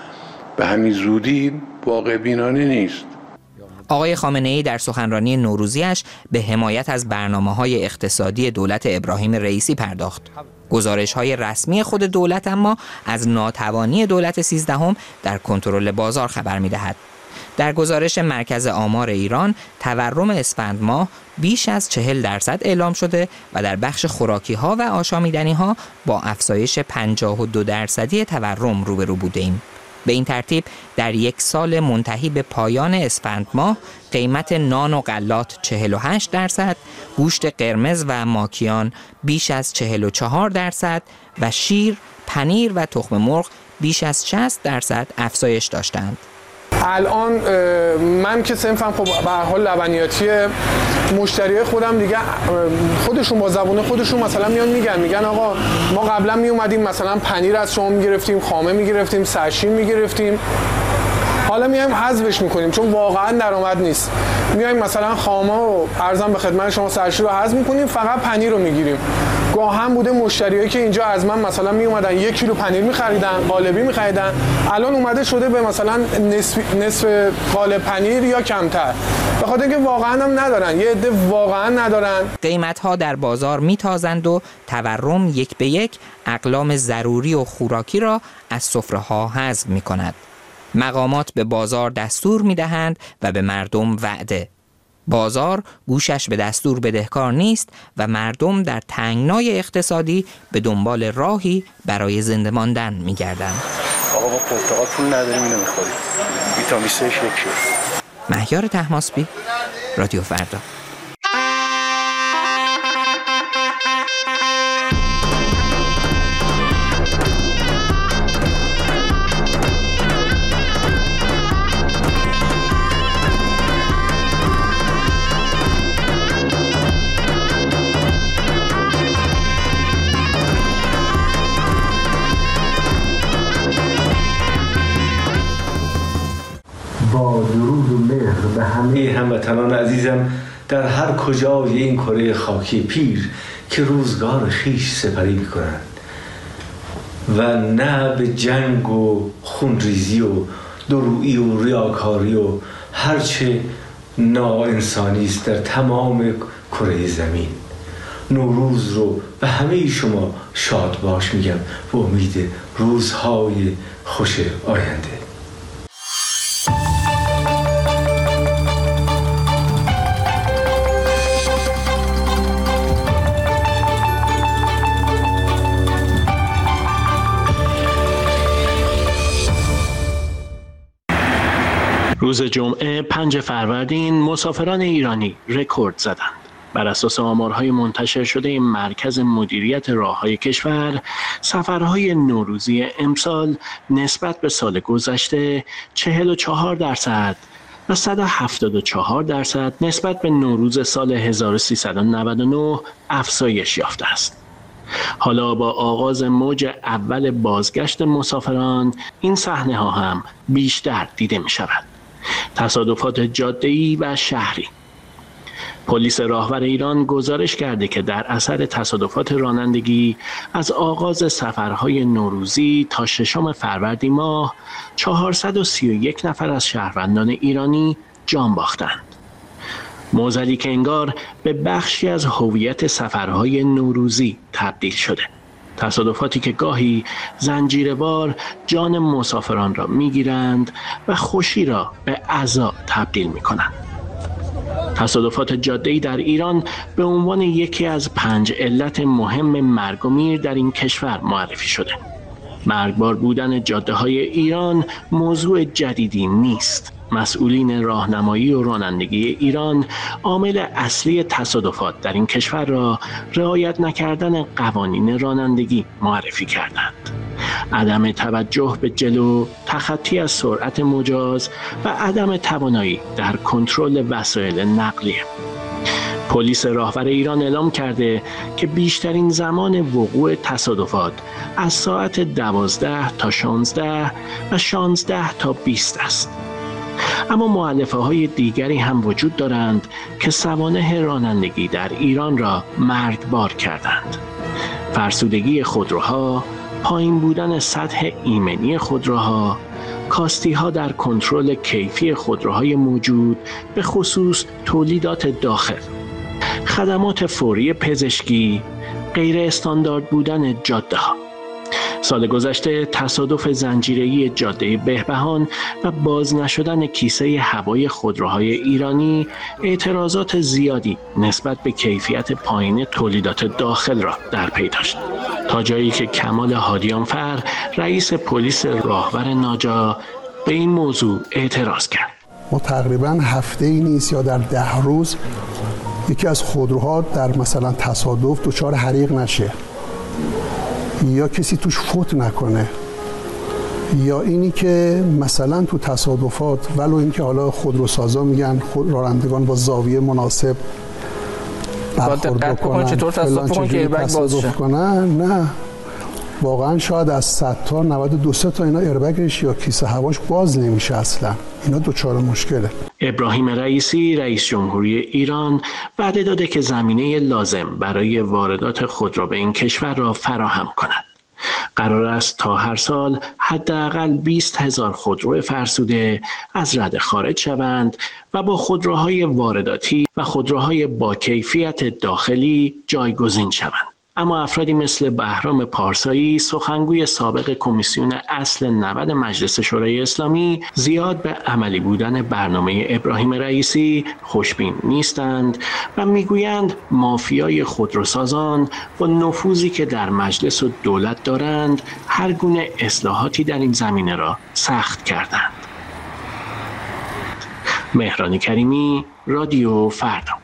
به همین زودی واقع بینانه نیست. آقای خامنه‌ای در سخنرانی نوروزیش به حمایت از برنامه‌های اقتصادی دولت ابراهیم رئیسی پرداخت. گزارش‌های رسمی خود دولت اما از ناتوانی دولت سیزدهم در کنترل بازار خبر می‌دهد. در گزارش مرکز آمار ایران، تورم اسفند ماه بیش از چهل درصد اعلام شده و در بخش خوراکی‌ها و آشامیدنی‌ها با افزایش پنجاه و دو درصدی تورم روبرو بودیم. به این ترتیب در یک سال منتهی به پایان اسفند ماه قیمت نان و غلات چهل و هشت درصد، گوشت قرمز و ماکیان بیش از چهل و چهار درصد و شیر، پنیر و تخم مرغ بیش از شصت درصد افزایش داشتند. الان من که صنفم خب به هر حال لبنیاتیه، مشتریای خودم دیگه خودشون با زبون خودشون مثلا میان میگن میگن آقا ما قبلا می اومدیم مثلا پنیر از شما میگرفتیم، خامه میگرفتیم، سرشین میگرفتیم، حالا میایم حذفش میکنیم چون واقعا درآمد نیست. میایم مثلا خامه و ارزم به خدمت شما سرشین رو حذف میکنیم، فقط پنیر رو میگیریم. گاه هم بوده مشتریایی که اینجا از من مثلا می اومدن یک کیلو پنیر میخریدن، قالبی میخریدن، الان اومده شده به مثلا نصف نصف قالب پنیر یا کمتر، به خاطر اینکه واقعا هم ندارن، یه عده واقعا ندارن. قیمت ها در بازار میتازند و تورم یک به یک اقلام ضروری و خوراکی را از سفره ها حذف میکند. مقامات به بازار دستور میدهند و به مردم وعده. بازار گوشش به دستور بدهکار نیست و مردم در تنگنای اقتصادی به دنبال راهی برای زنده ماندن می‌گردند. آقا ما پرتقال پول نداریم اینو می‌خوریم. ویتامین سه یکیه. مهیار طهماسبی، رادیو فردا. با درود و مهر به همه هموطنان عزیزم در هر کجای این کره خاکی پیر که روزگار خیش سپری می‌کنند و نه به جنگ و خونریزی و درویی و ریاکاری و هرچه ناانسانی است در تمام کره زمین. نوروز رو به همه شما شاد باش میگم و امید روزهای خوش آینده. روز جمعه پنج فروردین مسافران ایرانی رکورد زدند. بر اساس آمارهای منتشر شده مرکز مدیریت راههای کشور، سفرهای نوروزی امسال نسبت به سال گذشته چهل و چهار درصد و صد و هفتاد و چهار درصد نسبت به نوروز سال هزار و سیصد و نود و نه افزایش یافته است. حالا با آغاز موج اول بازگشت مسافران این صحنه ها هم بیشتر دیده می شود. تصادفات جاده‌ای و شهری. پلیس راهور ایران گزارش کرده که در اثر تصادفات رانندگی از آغاز سفرهای نوروزی تا ششم فروردین ماه چهارصد و سی و یک نفر از شهروندان ایرانی جان باختند. موضوعی که انگار به بخشی از هویت سفرهای نوروزی تبدیل شده. تصادفاتی که گاهی زنجیروار جان مسافران را میگیرند و خوشی را به عزا تبدیل میکنند. تصادفات جاده‌ای در ایران به عنوان یکی از پنج علت مهم مرگ و میر در این کشور معرفی شده. مرگبار بودن جاده‌های ایران موضوع جدیدی نیست. مسئولین راهنمایی و رانندگی ایران عامل اصلی تصادفات در این کشور را رعایت نکردن قوانین رانندگی معرفی کردند. عدم توجه به جلو، تخطی از سرعت مجاز و عدم توانایی در کنترل وسایل نقلیه. پلیس راهور ایران اعلام کرده که بیشترین زمان وقوع تصادفات از ساعت دوازده تا شانزده و شانزده تا بیست است. اما مؤلفه های دیگری هم وجود دارند که سوانح رانندگی در ایران را مرگبار کردند. فرسودگی خودروها، پایین بودن سطح ایمنی خودروها، کاستی ها در کنترل کیفی خودروهای موجود به خصوص تولیدات داخل، خدمات فوری پزشکی، غیر استاندارد بودن جاده ها. سال گذشته تصادف زنجیره‌ای جاده بهبهان و باز نشدن کیسه هوای خودروهای ایرانی اعتراضات زیادی نسبت به کیفیت پایین تولیدات داخل را در پی داشت، تا جایی که کمال هادیانفر رئیس پلیس راهور ناجا به این موضوع اعتراض کرد. ما تقریباً هفته ای نیست یا در ده روز یکی از خودروها در مثلا تصادف دچار حریق نشه یا کسی توش فوت نکنه، یا اینی که مثلا تو تصادفات ولو اینکه حالا خودروسازا میگن خود رانندگان با زاویه مناسب برخورد کنن، چطور تصادف که ایربگ باز شه، نه واقعا شاید از صد تا نود و دو تا اینا ایربگش یا کیسه هواش باز نمیشه اصلا، اینا دوچار مشکله. ابراهیم رئیسی رئیس جمهوری ایران وعده داده که زمینه لازم برای واردات خودرو به این کشور را فراهم کند. قرار است تا هر سال حداقل بیست هزار خودرو فرسوده از رده خارج شوند و با خودروهای وارداتی و خودروهای با کیفیت داخلی جایگزین شوند. اما افرادی مثل بهرام پارسایی، سخنگوی سابق کمیسیون اصل نود مجلس شورای اسلامی، زیاد به عملی بودن برنامه ابراهیم رئیسی خوشبین نیستند و میگویند مافیای خودروسازان با نفوذی که در مجلس و دولت دارند هر گونه اصلاحاتی در این زمینه را سخت کردند. مهران کریمی، رادیو فردا.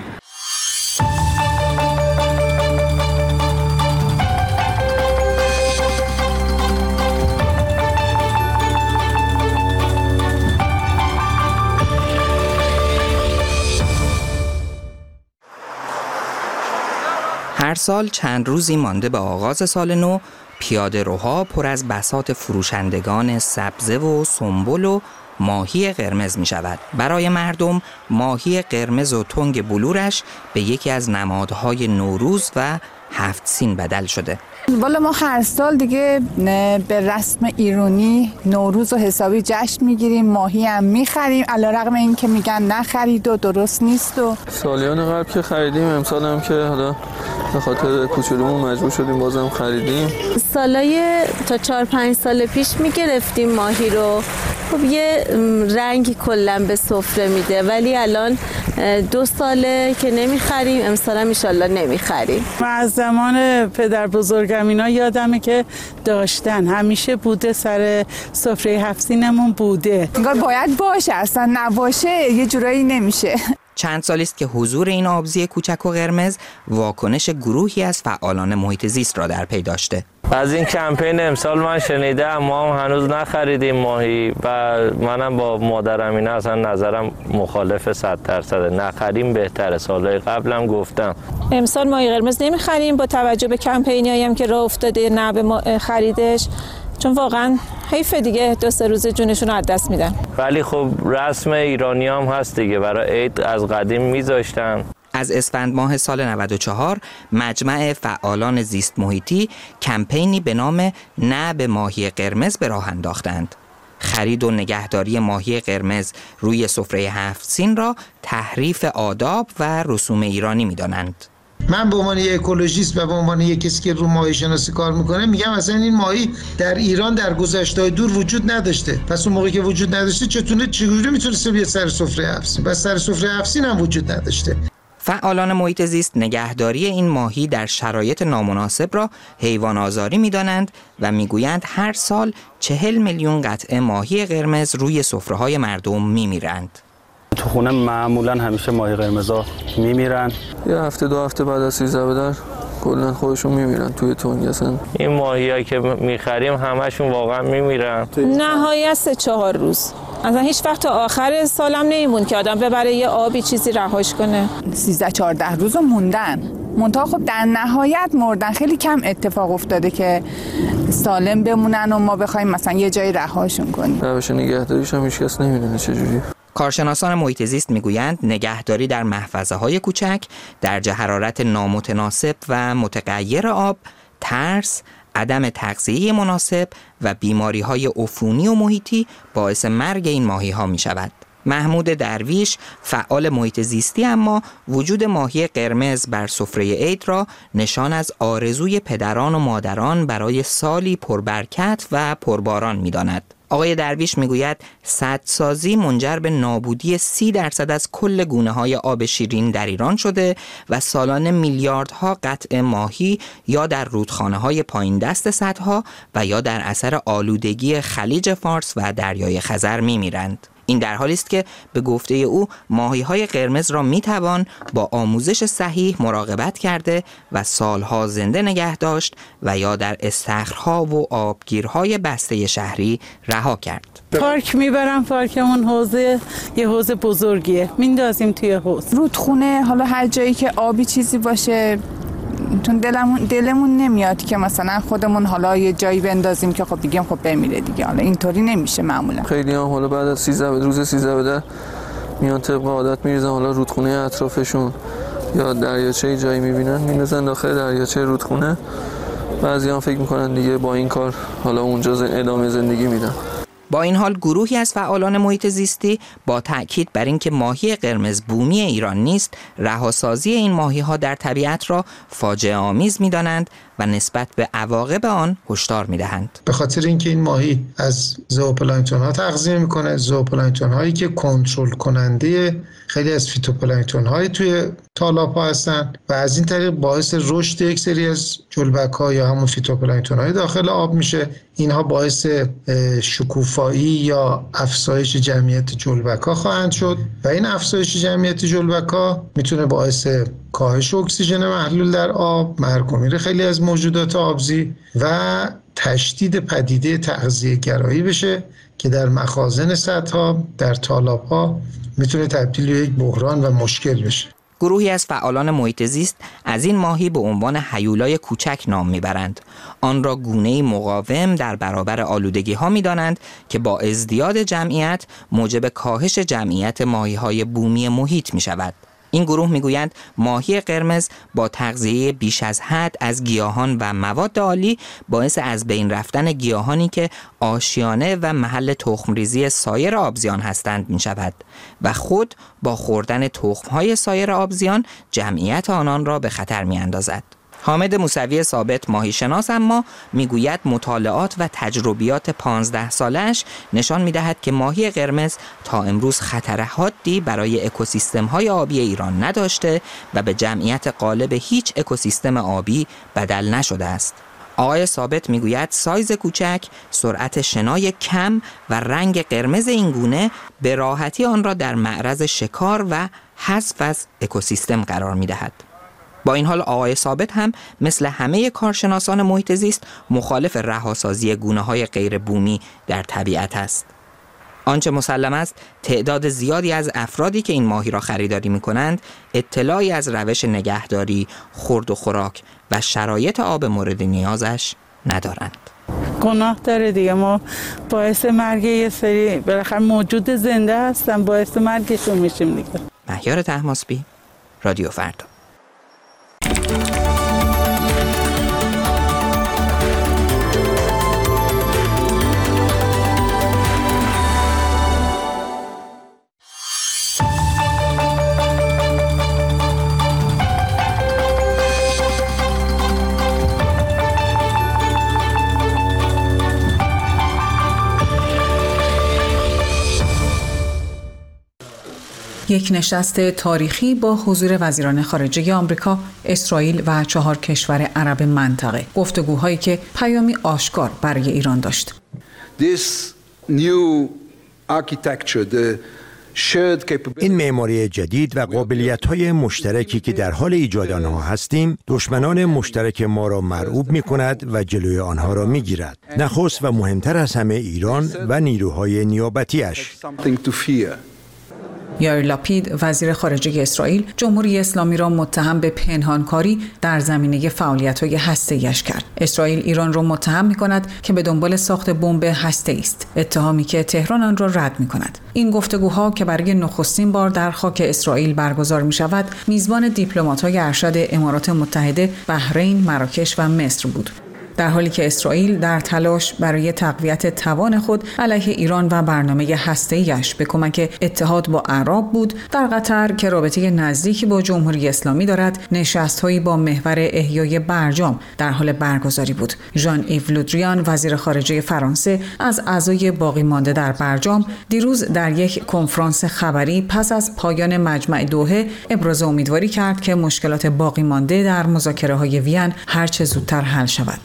هر سال چند روزی مانده به آغاز سال نو، پیاده روها پر از بساط فروشندگان سبزه و سنبل و ماهی قرمز می شود. برای مردم ماهی قرمز و تنگ بلورش به یکی از نمادهای نوروز و هفت سین بدل شده. والا ما هر سال دیگه به رسم ایرانی نوروز و حسابی جشن میگیریم، ماهی هم میخریم، علیرغم این که میگن نخرید و درست نیست. و سالیان قبل که خریدیم، امسال هم که حالا به خاطر کوچولومون مجبور شدیم بازم خریدیم. سالای تا چهار پنج سال پیش میگرفتیم ماهی رو، خب یه رنگی کلا به سفره میده، ولی الان دو ساله که نمیخریم، امسال هم انشالله نمیخریم. من از زمان پدر بزرگم اینا یادمه که داشتن، همیشه بوده سر سفره هفت سینمون بوده. انگار باید باشه، اصلا نباشه یه جورایی نمیشه. چند سالی است که حضور این آبزی کوچک و قرمز واکنش گروهی از فعالان محیط زیست را در پی داشته. از این کمپین امسال من شنیدم، ما هم هنوز نخریدیم ماهی و منم با مادرم اینا اصلا نظرم مخالف صد درصد، نخریم بهتره. سالهای قبلم گفتم امسال ماهی قرمز نمیخریم با توجه به کمپینی هم که راه افتاده نه به خریدش، چون واقعا حیف دیگه دو سه روز جونشون رو از دست میدن. ولی خب رسم ایرانی هم هست دیگه، برای عید از قدیم میذاشتن. از اسفند ماه سال نود و چهار مجمع فعالان زیست محیطی کمپینی به نام نه به ماهی قرمز به راه انداختند. خرید و نگهداری ماهی قرمز روی سفره هفت سین را تحریف آداب و رسوم ایرانی می‌دانند. من به عنوان یک اکولوژیست و به عنوان یک کسی که رو ماهی شناسی کار میکنه میگم اصلا این ماهی در ایران در گذشته دور وجود نداشته. پس اون موقعی که وجود نداشته چطوره چجوری میتونسته بیاد سر سفره هفت سین؟ پس سر سفره هفت سین هم وجود نداشته. فعالان محیط زیست نگهداری این ماهی در شرایط نامناسب را حیوان آزاری می‌دانند و میگویند هر سال چهل میلیون قطعه ماهی قرمز روی سفره‌های مردم میمیرند. تو خونه معمولا همیشه ماهی قرمزا میمیرن، یه هفته دو هفته بعد از سیزده بدر کلا خودشون میمیرن توی تنگ. اصلا این ماهیایی که میخریم همشون واقعا میمیرن. نهایت سه چهار روز، اصلا هیچ وقت تا آخر سالم نمیمون که آدم ببره یه آبی چیزی رهاش کنه. سیزده چهارده روز موندن، منتها خب در نهایت مردن. خیلی کم اتفاق افتاده که سالم بمونن و ما بخوایم مثلا یه جایی رهاشون کنیم. روش نگهداریش هم هیچ کس نمیدونه چجوریه. کارشناسان محیط زیست میگویند نگهداری در محفظه‌های کوچک، درجه حرارت نامتناسب و متغیر آب، ترس، عدم تغذیه مناسب و بیماری‌های عفونی و محیطی باعث مرگ این ماهی‌ها می‌شود. محمود درویش فعال محیط زیستی اما وجود ماهی قرمز بر سفره عید را نشان از آرزوی پدران و مادران برای سالی پربرکت و پرباران می‌داند. آقای درویش میگوید سدسازی منجر به نابودی سی درصد از کل گونه‌های آب شیرین در ایران شده و سالانه میلیاردها قطع ماهی یا در رودخانه‌های پایین دست سدها و یا در اثر آلودگی خلیج فارس و دریای خزر میمیرند. این در حالی است که به گفته او ماهی‌های قرمز را میتوان با آموزش صحیح مراقبت کرده و سالها زنده نگه داشت و یا در استخرها و آبگیرهای بسته شهری رها کرد. پارک میبرم، پارکمون حوضه یه حوض بزرگیه، میندازیم توی حوض. رودخونه، حالا هر جایی که آبی چیزی باشه، چون دلمون دلمون نمیاد که مثلا خودمون حالا یه جایی بندازیم که خب بگیم خب بمیره دیگه. حالا اینطوری نمیشه معمولا. خیلی هم حالا بعد از سیزده روز سیزده بده میان طبق عادت میریزن حالا رودخونه اطرافشون یا دریاچه جایی میبینن میندازن داخل دریاچه رودخونه. بعضی هم فکر میکنن دیگه با این کار حالا اونجا ادامه زندگی میدن. با این حال گروهی از فعالان محیط زیستی با تأکید بر اینکه ماهی قرمز بومی ایران نیست، رهاسازی این ماهی‌ها در طبیعت را فاجعه آمیز می‌دانند و نسبت به عواقب آن هشدار می‌دهند. به خاطر اینکه این ماهی از زوپلانکتون‌ها تغذیه می‌کنه، زوپلانکتون‌هایی که کنترل کننده خیلی از فیتوپلانکتون‌های توی تالاب‌ها هستن و از این طریق باعث رشد یک سری از جلبک‌ها یا همون فیتوپلانکتون‌های داخل آب میشه. اینها باعث شکوفایی یا افزایش جمعیت جلبک‌ها خواهند شد و این افزایش جمعیت جلبک‌ها میتونه باعث کاهش اکسیژن محلول در آب، مرگ و میر خیلی از موجودات آبزی و تشدید پدیده تغذیه‌گرایی بشه که در مخازن سدها، در تالاب‌ها میتونه تبدیل به یک بحران و مشکل بشه. گروهی از فعالان محیط زیست از این ماهی به عنوان هیولای کوچک نام میبرند. آن را گونه‌ای مقاوم در برابر آلودگی‌ها می‌دانند که با ازدیاد جمعیت موجب کاهش جمعیت ماهی‌های بومی محیط می‌شود. این گروه میگویند ماهی قرمز با تغذیه بیش از حد از گیاهان و مواد آلی باعث از بین رفتن گیاهانی که آشیانه و محل تخمریزی سایر آبزیان هستند می شود و خود با خوردن تخمهای سایر آبزیان جمعیت آنان را به خطر می اندازد. حامد موسوی ثابت ماهی شناس اما میگوید مطالعات و تجربیات پانزده سالش نشان میدهد که ماهی قرمز تا امروز خطر حادی برای اکوسیستم‌های آبی ایران نداشته و به جمعیت غالب هیچ اکوسیستم آبی بدل نشده است. آقای ثابت میگوید سایز کوچک، سرعت شنای کم و رنگ قرمز این گونه به راحتی آن را در معرض شکار و حذف از اکوسیستم قرار میدهد. با این حال آقای ثابت هم مثل همه کارشناسان محیط زیست مخالف رهاسازی گونه‌های غیر بومی در طبیعت است. آنچه مسلم است تعداد زیادی از افرادی که این ماهی را خریداری می‌کنند اطلاعی از روش نگهداری، خورد و خوراک و شرایط آب مورد نیازش ندارند. گناه داره دیگه، ما باعث مرگ یه سری بالاخره موجود زنده هستن، باعث مرگشون میشیم دیگه. مهیار طهماسبی، رادیو فردا. یک نشست تاریخی با حضور وزیران خارجه آمریکا، اسرائیل و چهار کشور عرب منطقه. گفتگوهایی که پیامی آشکار برای ایران داشت. This new architecture, the این معماری جدید و قابلیت‌های مشترکی که در حال ایجاد آنها هستیم، دشمنان مشترک ما را مرعوب می‌کند و جلوی آنها را می‌گیرد. نخست و مهمتر از همه ایران و نیروهای نیابتی‌اش. یائیر لاپید، وزیر خارجه اسرائیل، جمهوری اسلامی را متهم به پنهانکاری در زمینه فعالیت‌های هسته‌ایش کرد. اسرائیل ایران را متهم می‌کند که به دنبال ساخت بمب هسته‌ای است، اتهامی که تهران آن را رد می‌کند. این گفتگوها که برای نخستین بار در خاک اسرائیل برگزار می‌شود، میزبان دیپلمات‌های ارشد امارات متحده، بحرین، مراکش و مصر بود. در حالی که اسرائیل در تلاش برای تقویت توان خود علیه ایران و برنامه هسته‌ایش به کمک اتحاد با اعراب بود، در قطر که رابطه نزدیکی با جمهوری اسلامی دارد، نشست‌هایی با محور احیای برجام در حال برگزاری بود. ژان ایو لودریان، وزیر خارجه فرانسه، از اعضای باقی مانده در برجام دیروز در یک کنفرانس خبری پس از پایان مجمع دوحه ابراز امیدواری کرد که مشکلات باقی مانده در مذاکره‌های وین هرچه زودتر حل شود.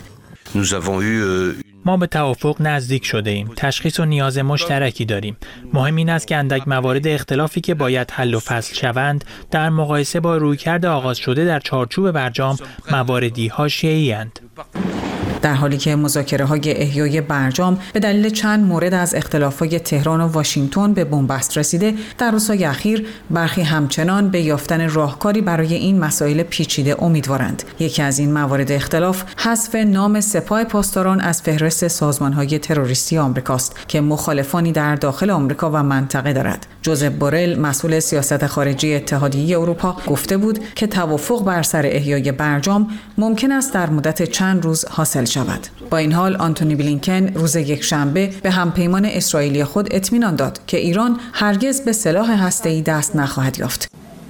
ما به توافق نزدیک شده ایم. تشخیص و نیاز مشترکی داریم. مهم این است که اندک موارد اختلافی که باید حل و فصل شوند در مقایسه با رویکرد آغاز شده در چارچوب برجام مواردی حاشیه‌ای اند. در حالی که مذاکره‌های احیای برجام به دلیل چند مورد از اختلافات تهران و واشنگتن به بنبست رسیده، در روزهای اخیر برخی همچنان به یافتن راهکاری برای این مسائل پیچیده امیدوارند. یکی از این موارد اختلاف حذف نام سپاه پاسداران از فهرست سازمان‌های تروریستی آمریکاست که مخالفانی در داخل آمریکا و منطقه دارد. جوزف بورل، مسئول سیاست خارجی اتحادیه اروپا، گفته بود که توافق بر سر احیای برجام ممکن است در مدت چند روز حاصل شود. با این حال آنتونی بلینکن روز یکشنبه به همپیمان اسرائیلی خود اطمینان داد که ایران هرگز به سلاح هسته‌ای دست نخواهد یافت.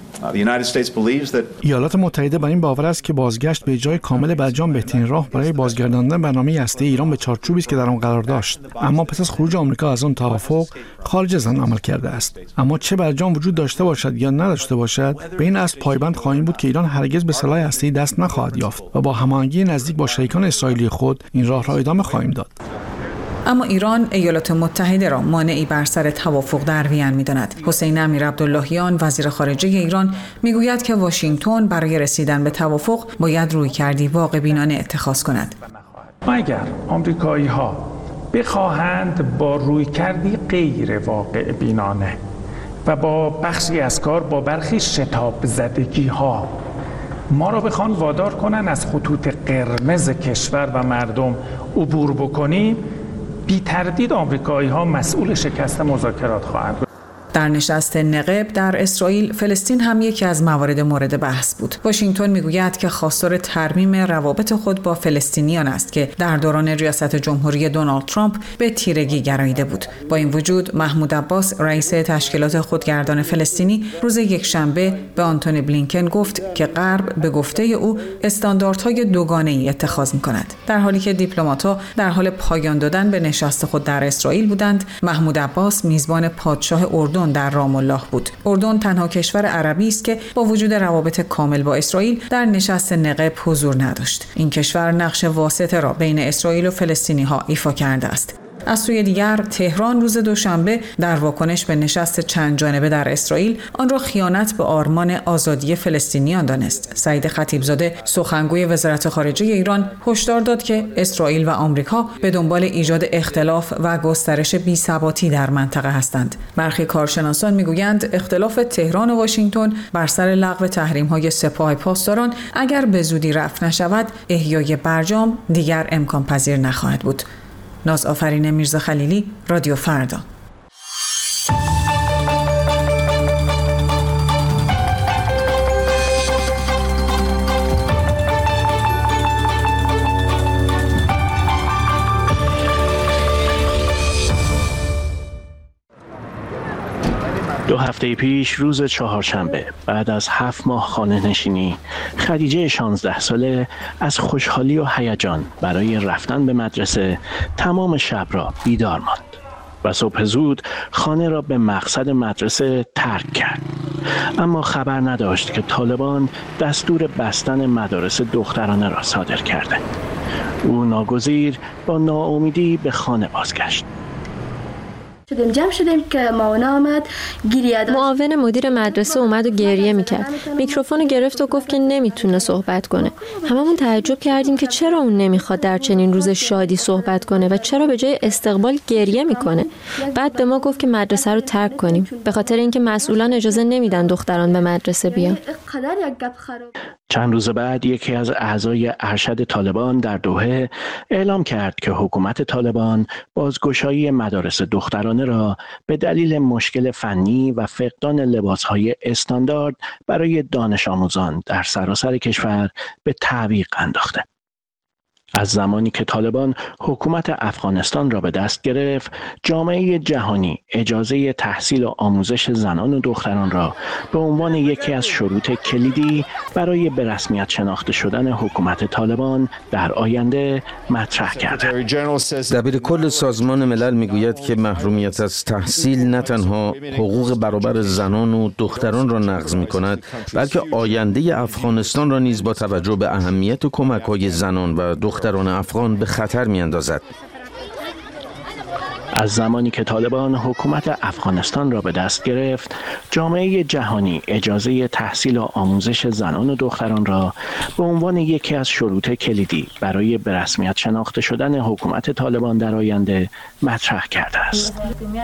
ایالات متحده بر این باور است که بازگشت به اجرای کامل برجام بهترین راه برای بازگرداندن برنامه هسته‌ای ایران به چارچوبی است که در آن قرار داشت، اما پس از خروج آمریکا از آن توافق خارج از آن عمل کرده است. اما چه برجام وجود داشته باشد یا نداشته باشد، به این اصل پایبند خواهیم بود که ایران هرگز به سلاح هسته‌ای دست نخواهد یافت و با هماهنگی نزدیک با شریکان اسرائیلی خود این راه را ادامه خواهیم داد. اما ایران ایالات متحده را مانعی بر سر توافق در وین می‌داند. حسین امیر عبداللهیان، وزیر خارجه ایران، میگوید که واشنگتن برای رسیدن به توافق باید رویکردی واقع بینانه اتخاذ کند. اگر آمریکایی‌ها بخواهند با رویکردی غیر واقع بینانه و با بخشی از کار با برخی شتاب زدگی‌ها ما را بخوان وادار کنن از خطوط قرمز کشور و مردم عبور بکنیم، بی تردید آمریکایی ها مسئول شکست مذاکرات خواهند بود. در نشست نقب در اسرائیل، فلسطین هم یکی از موارد مورد بحث بود. واشنگتن میگوید که خواستار ترمیم روابط خود با فلسطینیان است که در دوران ریاست جمهوری دونالد ترامپ به تیرگی گراییده بود. با این وجود محمود عباس، رئیس تشکیلات خودگردان فلسطینی، روز یکشنبه به آنتونی بلینکن گفت که غرب به گفته او استانداردهای دوگانه‌ای اتخاذ می‌کند. در حالی که دیپلمات‌ها در حال پایان دادن به نشست خود در اسرائیل بودند، محمود عباس میزبان پادشاه اردن در رام الله بود. اردن تنها کشور عربی است که با وجود روابط کامل با اسرائیل در نشست نقب حضور نداشت. این کشور نقش واسطه را بین اسرائیل و فلسطینی‌ها ایفا کرده است. از سوی دیگر، تهران روز دوشنبه در واکنش به نشست چند جانبه در اسرائیل آن را خیانت به آرمان آزادی فلسطینیان دانست. سعید خطیبزاده، سخنگوی وزارت خارجه ایران، هشدار داد که اسرائیل و آمریکا به دنبال ایجاد اختلاف و گسترش بی‌ثباتی در منطقه هستند. برخی کارشناسان میگویند اختلاف تهران و واشنگتن بر سر لغو تحریم‌های سپاه پاسداران اگر به زودی رفع نشود، احیای برجام دیگر امکان پذیر نخواهد بود. ناز آفرین میرزا خلیلی، رادیو فردا. دو هفته پیش روز چهارشنبه بعد از هفت ماه خانه نشینی، خدیجه شانزده ساله از خوشحالی و هیجان برای رفتن به مدرسه تمام شب را بیدار ماند و صبح زود خانه را به مقصد مدرسه ترک کرد. اما خبر نداشت که طالبان دستور بستن مدارس دخترانه را صادر کرده. او ناگزیر با ناامیدی به خانه بازگشت. شدیم جمع شدیم که معاون آمد گریه داشت. معاون مدیر مدرسه اومد و گریه میکرد. میکروفون گرفت و گفت که نمیتونه صحبت کنه. هممون تعجب کردیم که چرا اون نمیخواد در چنین روز شادی صحبت کنه و چرا به جای استقبال گریه میکنه. بعد به ما گفت که مدرسه رو ترک کنیم به خاطر اینکه مسئولان اجازه نمیدن دختران به مدرسه بیان. چند روز بعد یکی از اعضای ارشد طالبان در دوحه اعلام کرد که حکومت طالبان بازگشایی مدارس دخترانه را به دلیل مشکل فنی و فقدان لباسهای استاندارد برای دانش آموزان در سراسر کشور به تعویق انداخته. از زمانی که طالبان حکومت افغانستان را به دست گرفت، جامعه جهانی اجازه تحصیل و آموزش زنان و دختران را به عنوان یکی از شروط کلیدی برای به رسمیت شناخته شدن حکومت طالبان در آینده مطرح کرده. دبیر کل سازمان ملل میگوید که محرومیت از تحصیل نه تنها حقوق برابر زنان و دختران را نقض می‌کند، بلکه آینده افغانستان را نیز با توجه به اهمیت کمک‌های زنان و دختران دختران افغان به خطر می‌اندازد. از زمانی که طالبان حکومت افغانستان را به دست گرفت، جامعه جهانی اجازه تحصیل و آموزش زنان و دختران را به عنوان یکی از شروط کلیدی برای به رسمیت شناخته شدن حکومت طالبان در آینده مطرح کرده است.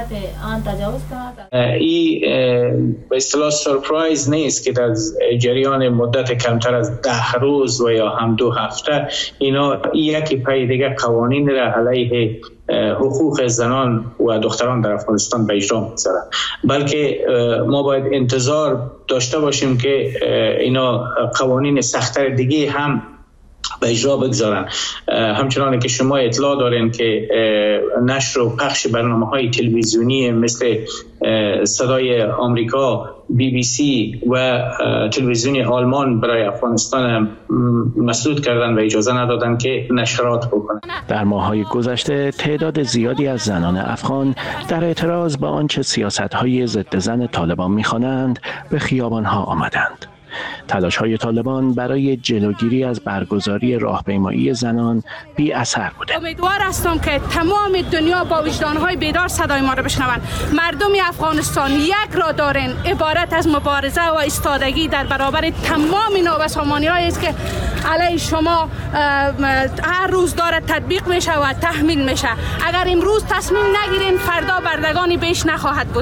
این به اصطلاح سورپرایز نیست که در جریان مدت کمتر از ده روز و یا هم دو هفته اینا یکی پای دیگه قوانین را علیه حقوق زنان و دختران در افغانستان به اجرا می‌گذارند، بلکه ما باید انتظار داشته باشیم که اینا قوانین سخت‌تر دیگه هم به اجرا بگذارن. همچنان که شما اطلاع دارین که نشر و پخش برنامه‌های تلویزیونی مثل صدای آمریکا، بی بی سی و تلویزیون آلمان برای افغانستان مسدود کردن و اجازه ندادن که نشرات بکنن. در ماه‌های گذشته تعداد زیادی از زنان افغان در اعتراض به آنچه سیاست‌های ضد زن طالبان می‌خوانند به خیابان‌ها آمدند. تلاش‌های طالبان برای جلوگیری از برگزاری راهپیمایی زنان بی اثر بوده. امیدوار هستم که تمام دنیا با وجدان‌های بیدار صدای ما را بشنوند. مردم افغانستان یک را دارند، عبارت از مبارزه و ایستادگی در برابر تمام نابسامانی‌هایی است که علیه شما هر روز داره تطبیق میشه و تحمیل میشه. اگر امروز تصمیم نگیریم فردا بردگانی بیش نخواهد بود.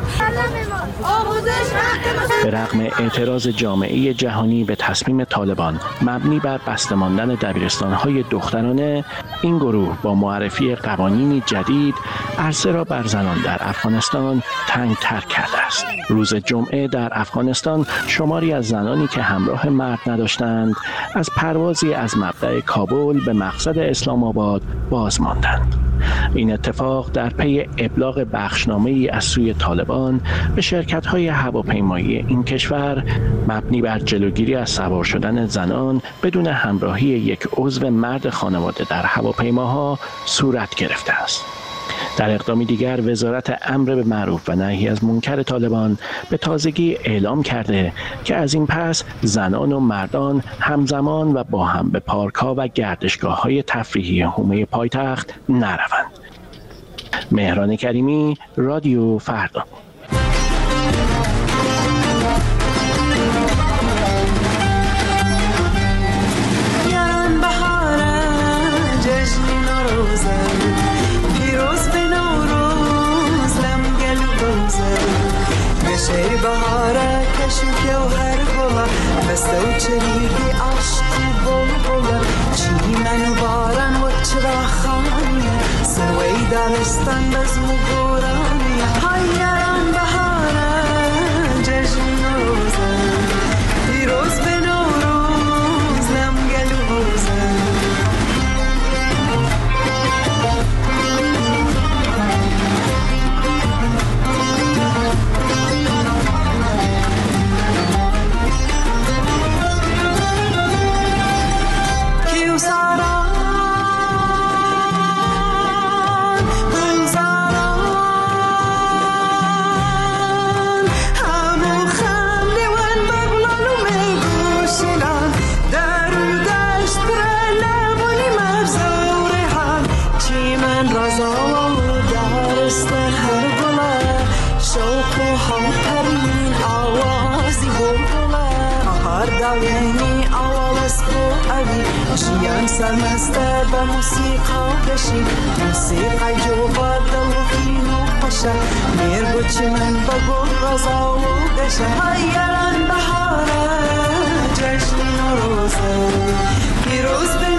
به رغم اعتراض جامعه جهانی به تصمیم طالبان مبنی بر بسته ماندن دبیرستان‌های دخترانه، این گروه با معرفی قوانینی جدید عرصه را بر زنان در افغانستان تنگ‌تر کرده است. روز جمعه در افغانستان شماری از زنانی که همراه مرد نداشتند از پروازی از مبدأ کابل به مقصد اسلام آباد باز ماندند. این اتفاق در پی ابلاغ بخشنامه‌ای از سوی طالبان به شرکت‌های هواپیمایی این کشور مبنی بر جلوگیری از سوار شدن زنان بدون همراهی یک عضو مرد خانواده در هواپیماها صورت گرفته است. در اقدامی دیگر وزارت امر به معروف و نهی از منکر طالبان به تازگی اعلام کرده که از این پس زنان و مردان همزمان و با هم به پارک‌ها و گردشگاه‌های تفریحی حومه پایتخت نروند. مهران کریمی، رادیو فردا. شی بهاره کشو که و هر گلا بسته و چریدی عشق بول بولا چی منو بارن و چرا خانیه سروی دارستان بزمو گورانیه هایران بهاره جشن روزه پیروز به نوروز نمگلو روزه شیان سرمستر با موسیقا بشی موسیقا جو با دلوخین و پشه میر بچی من با گل رزا و گشه هایران بهاره جشن روزه پیروز به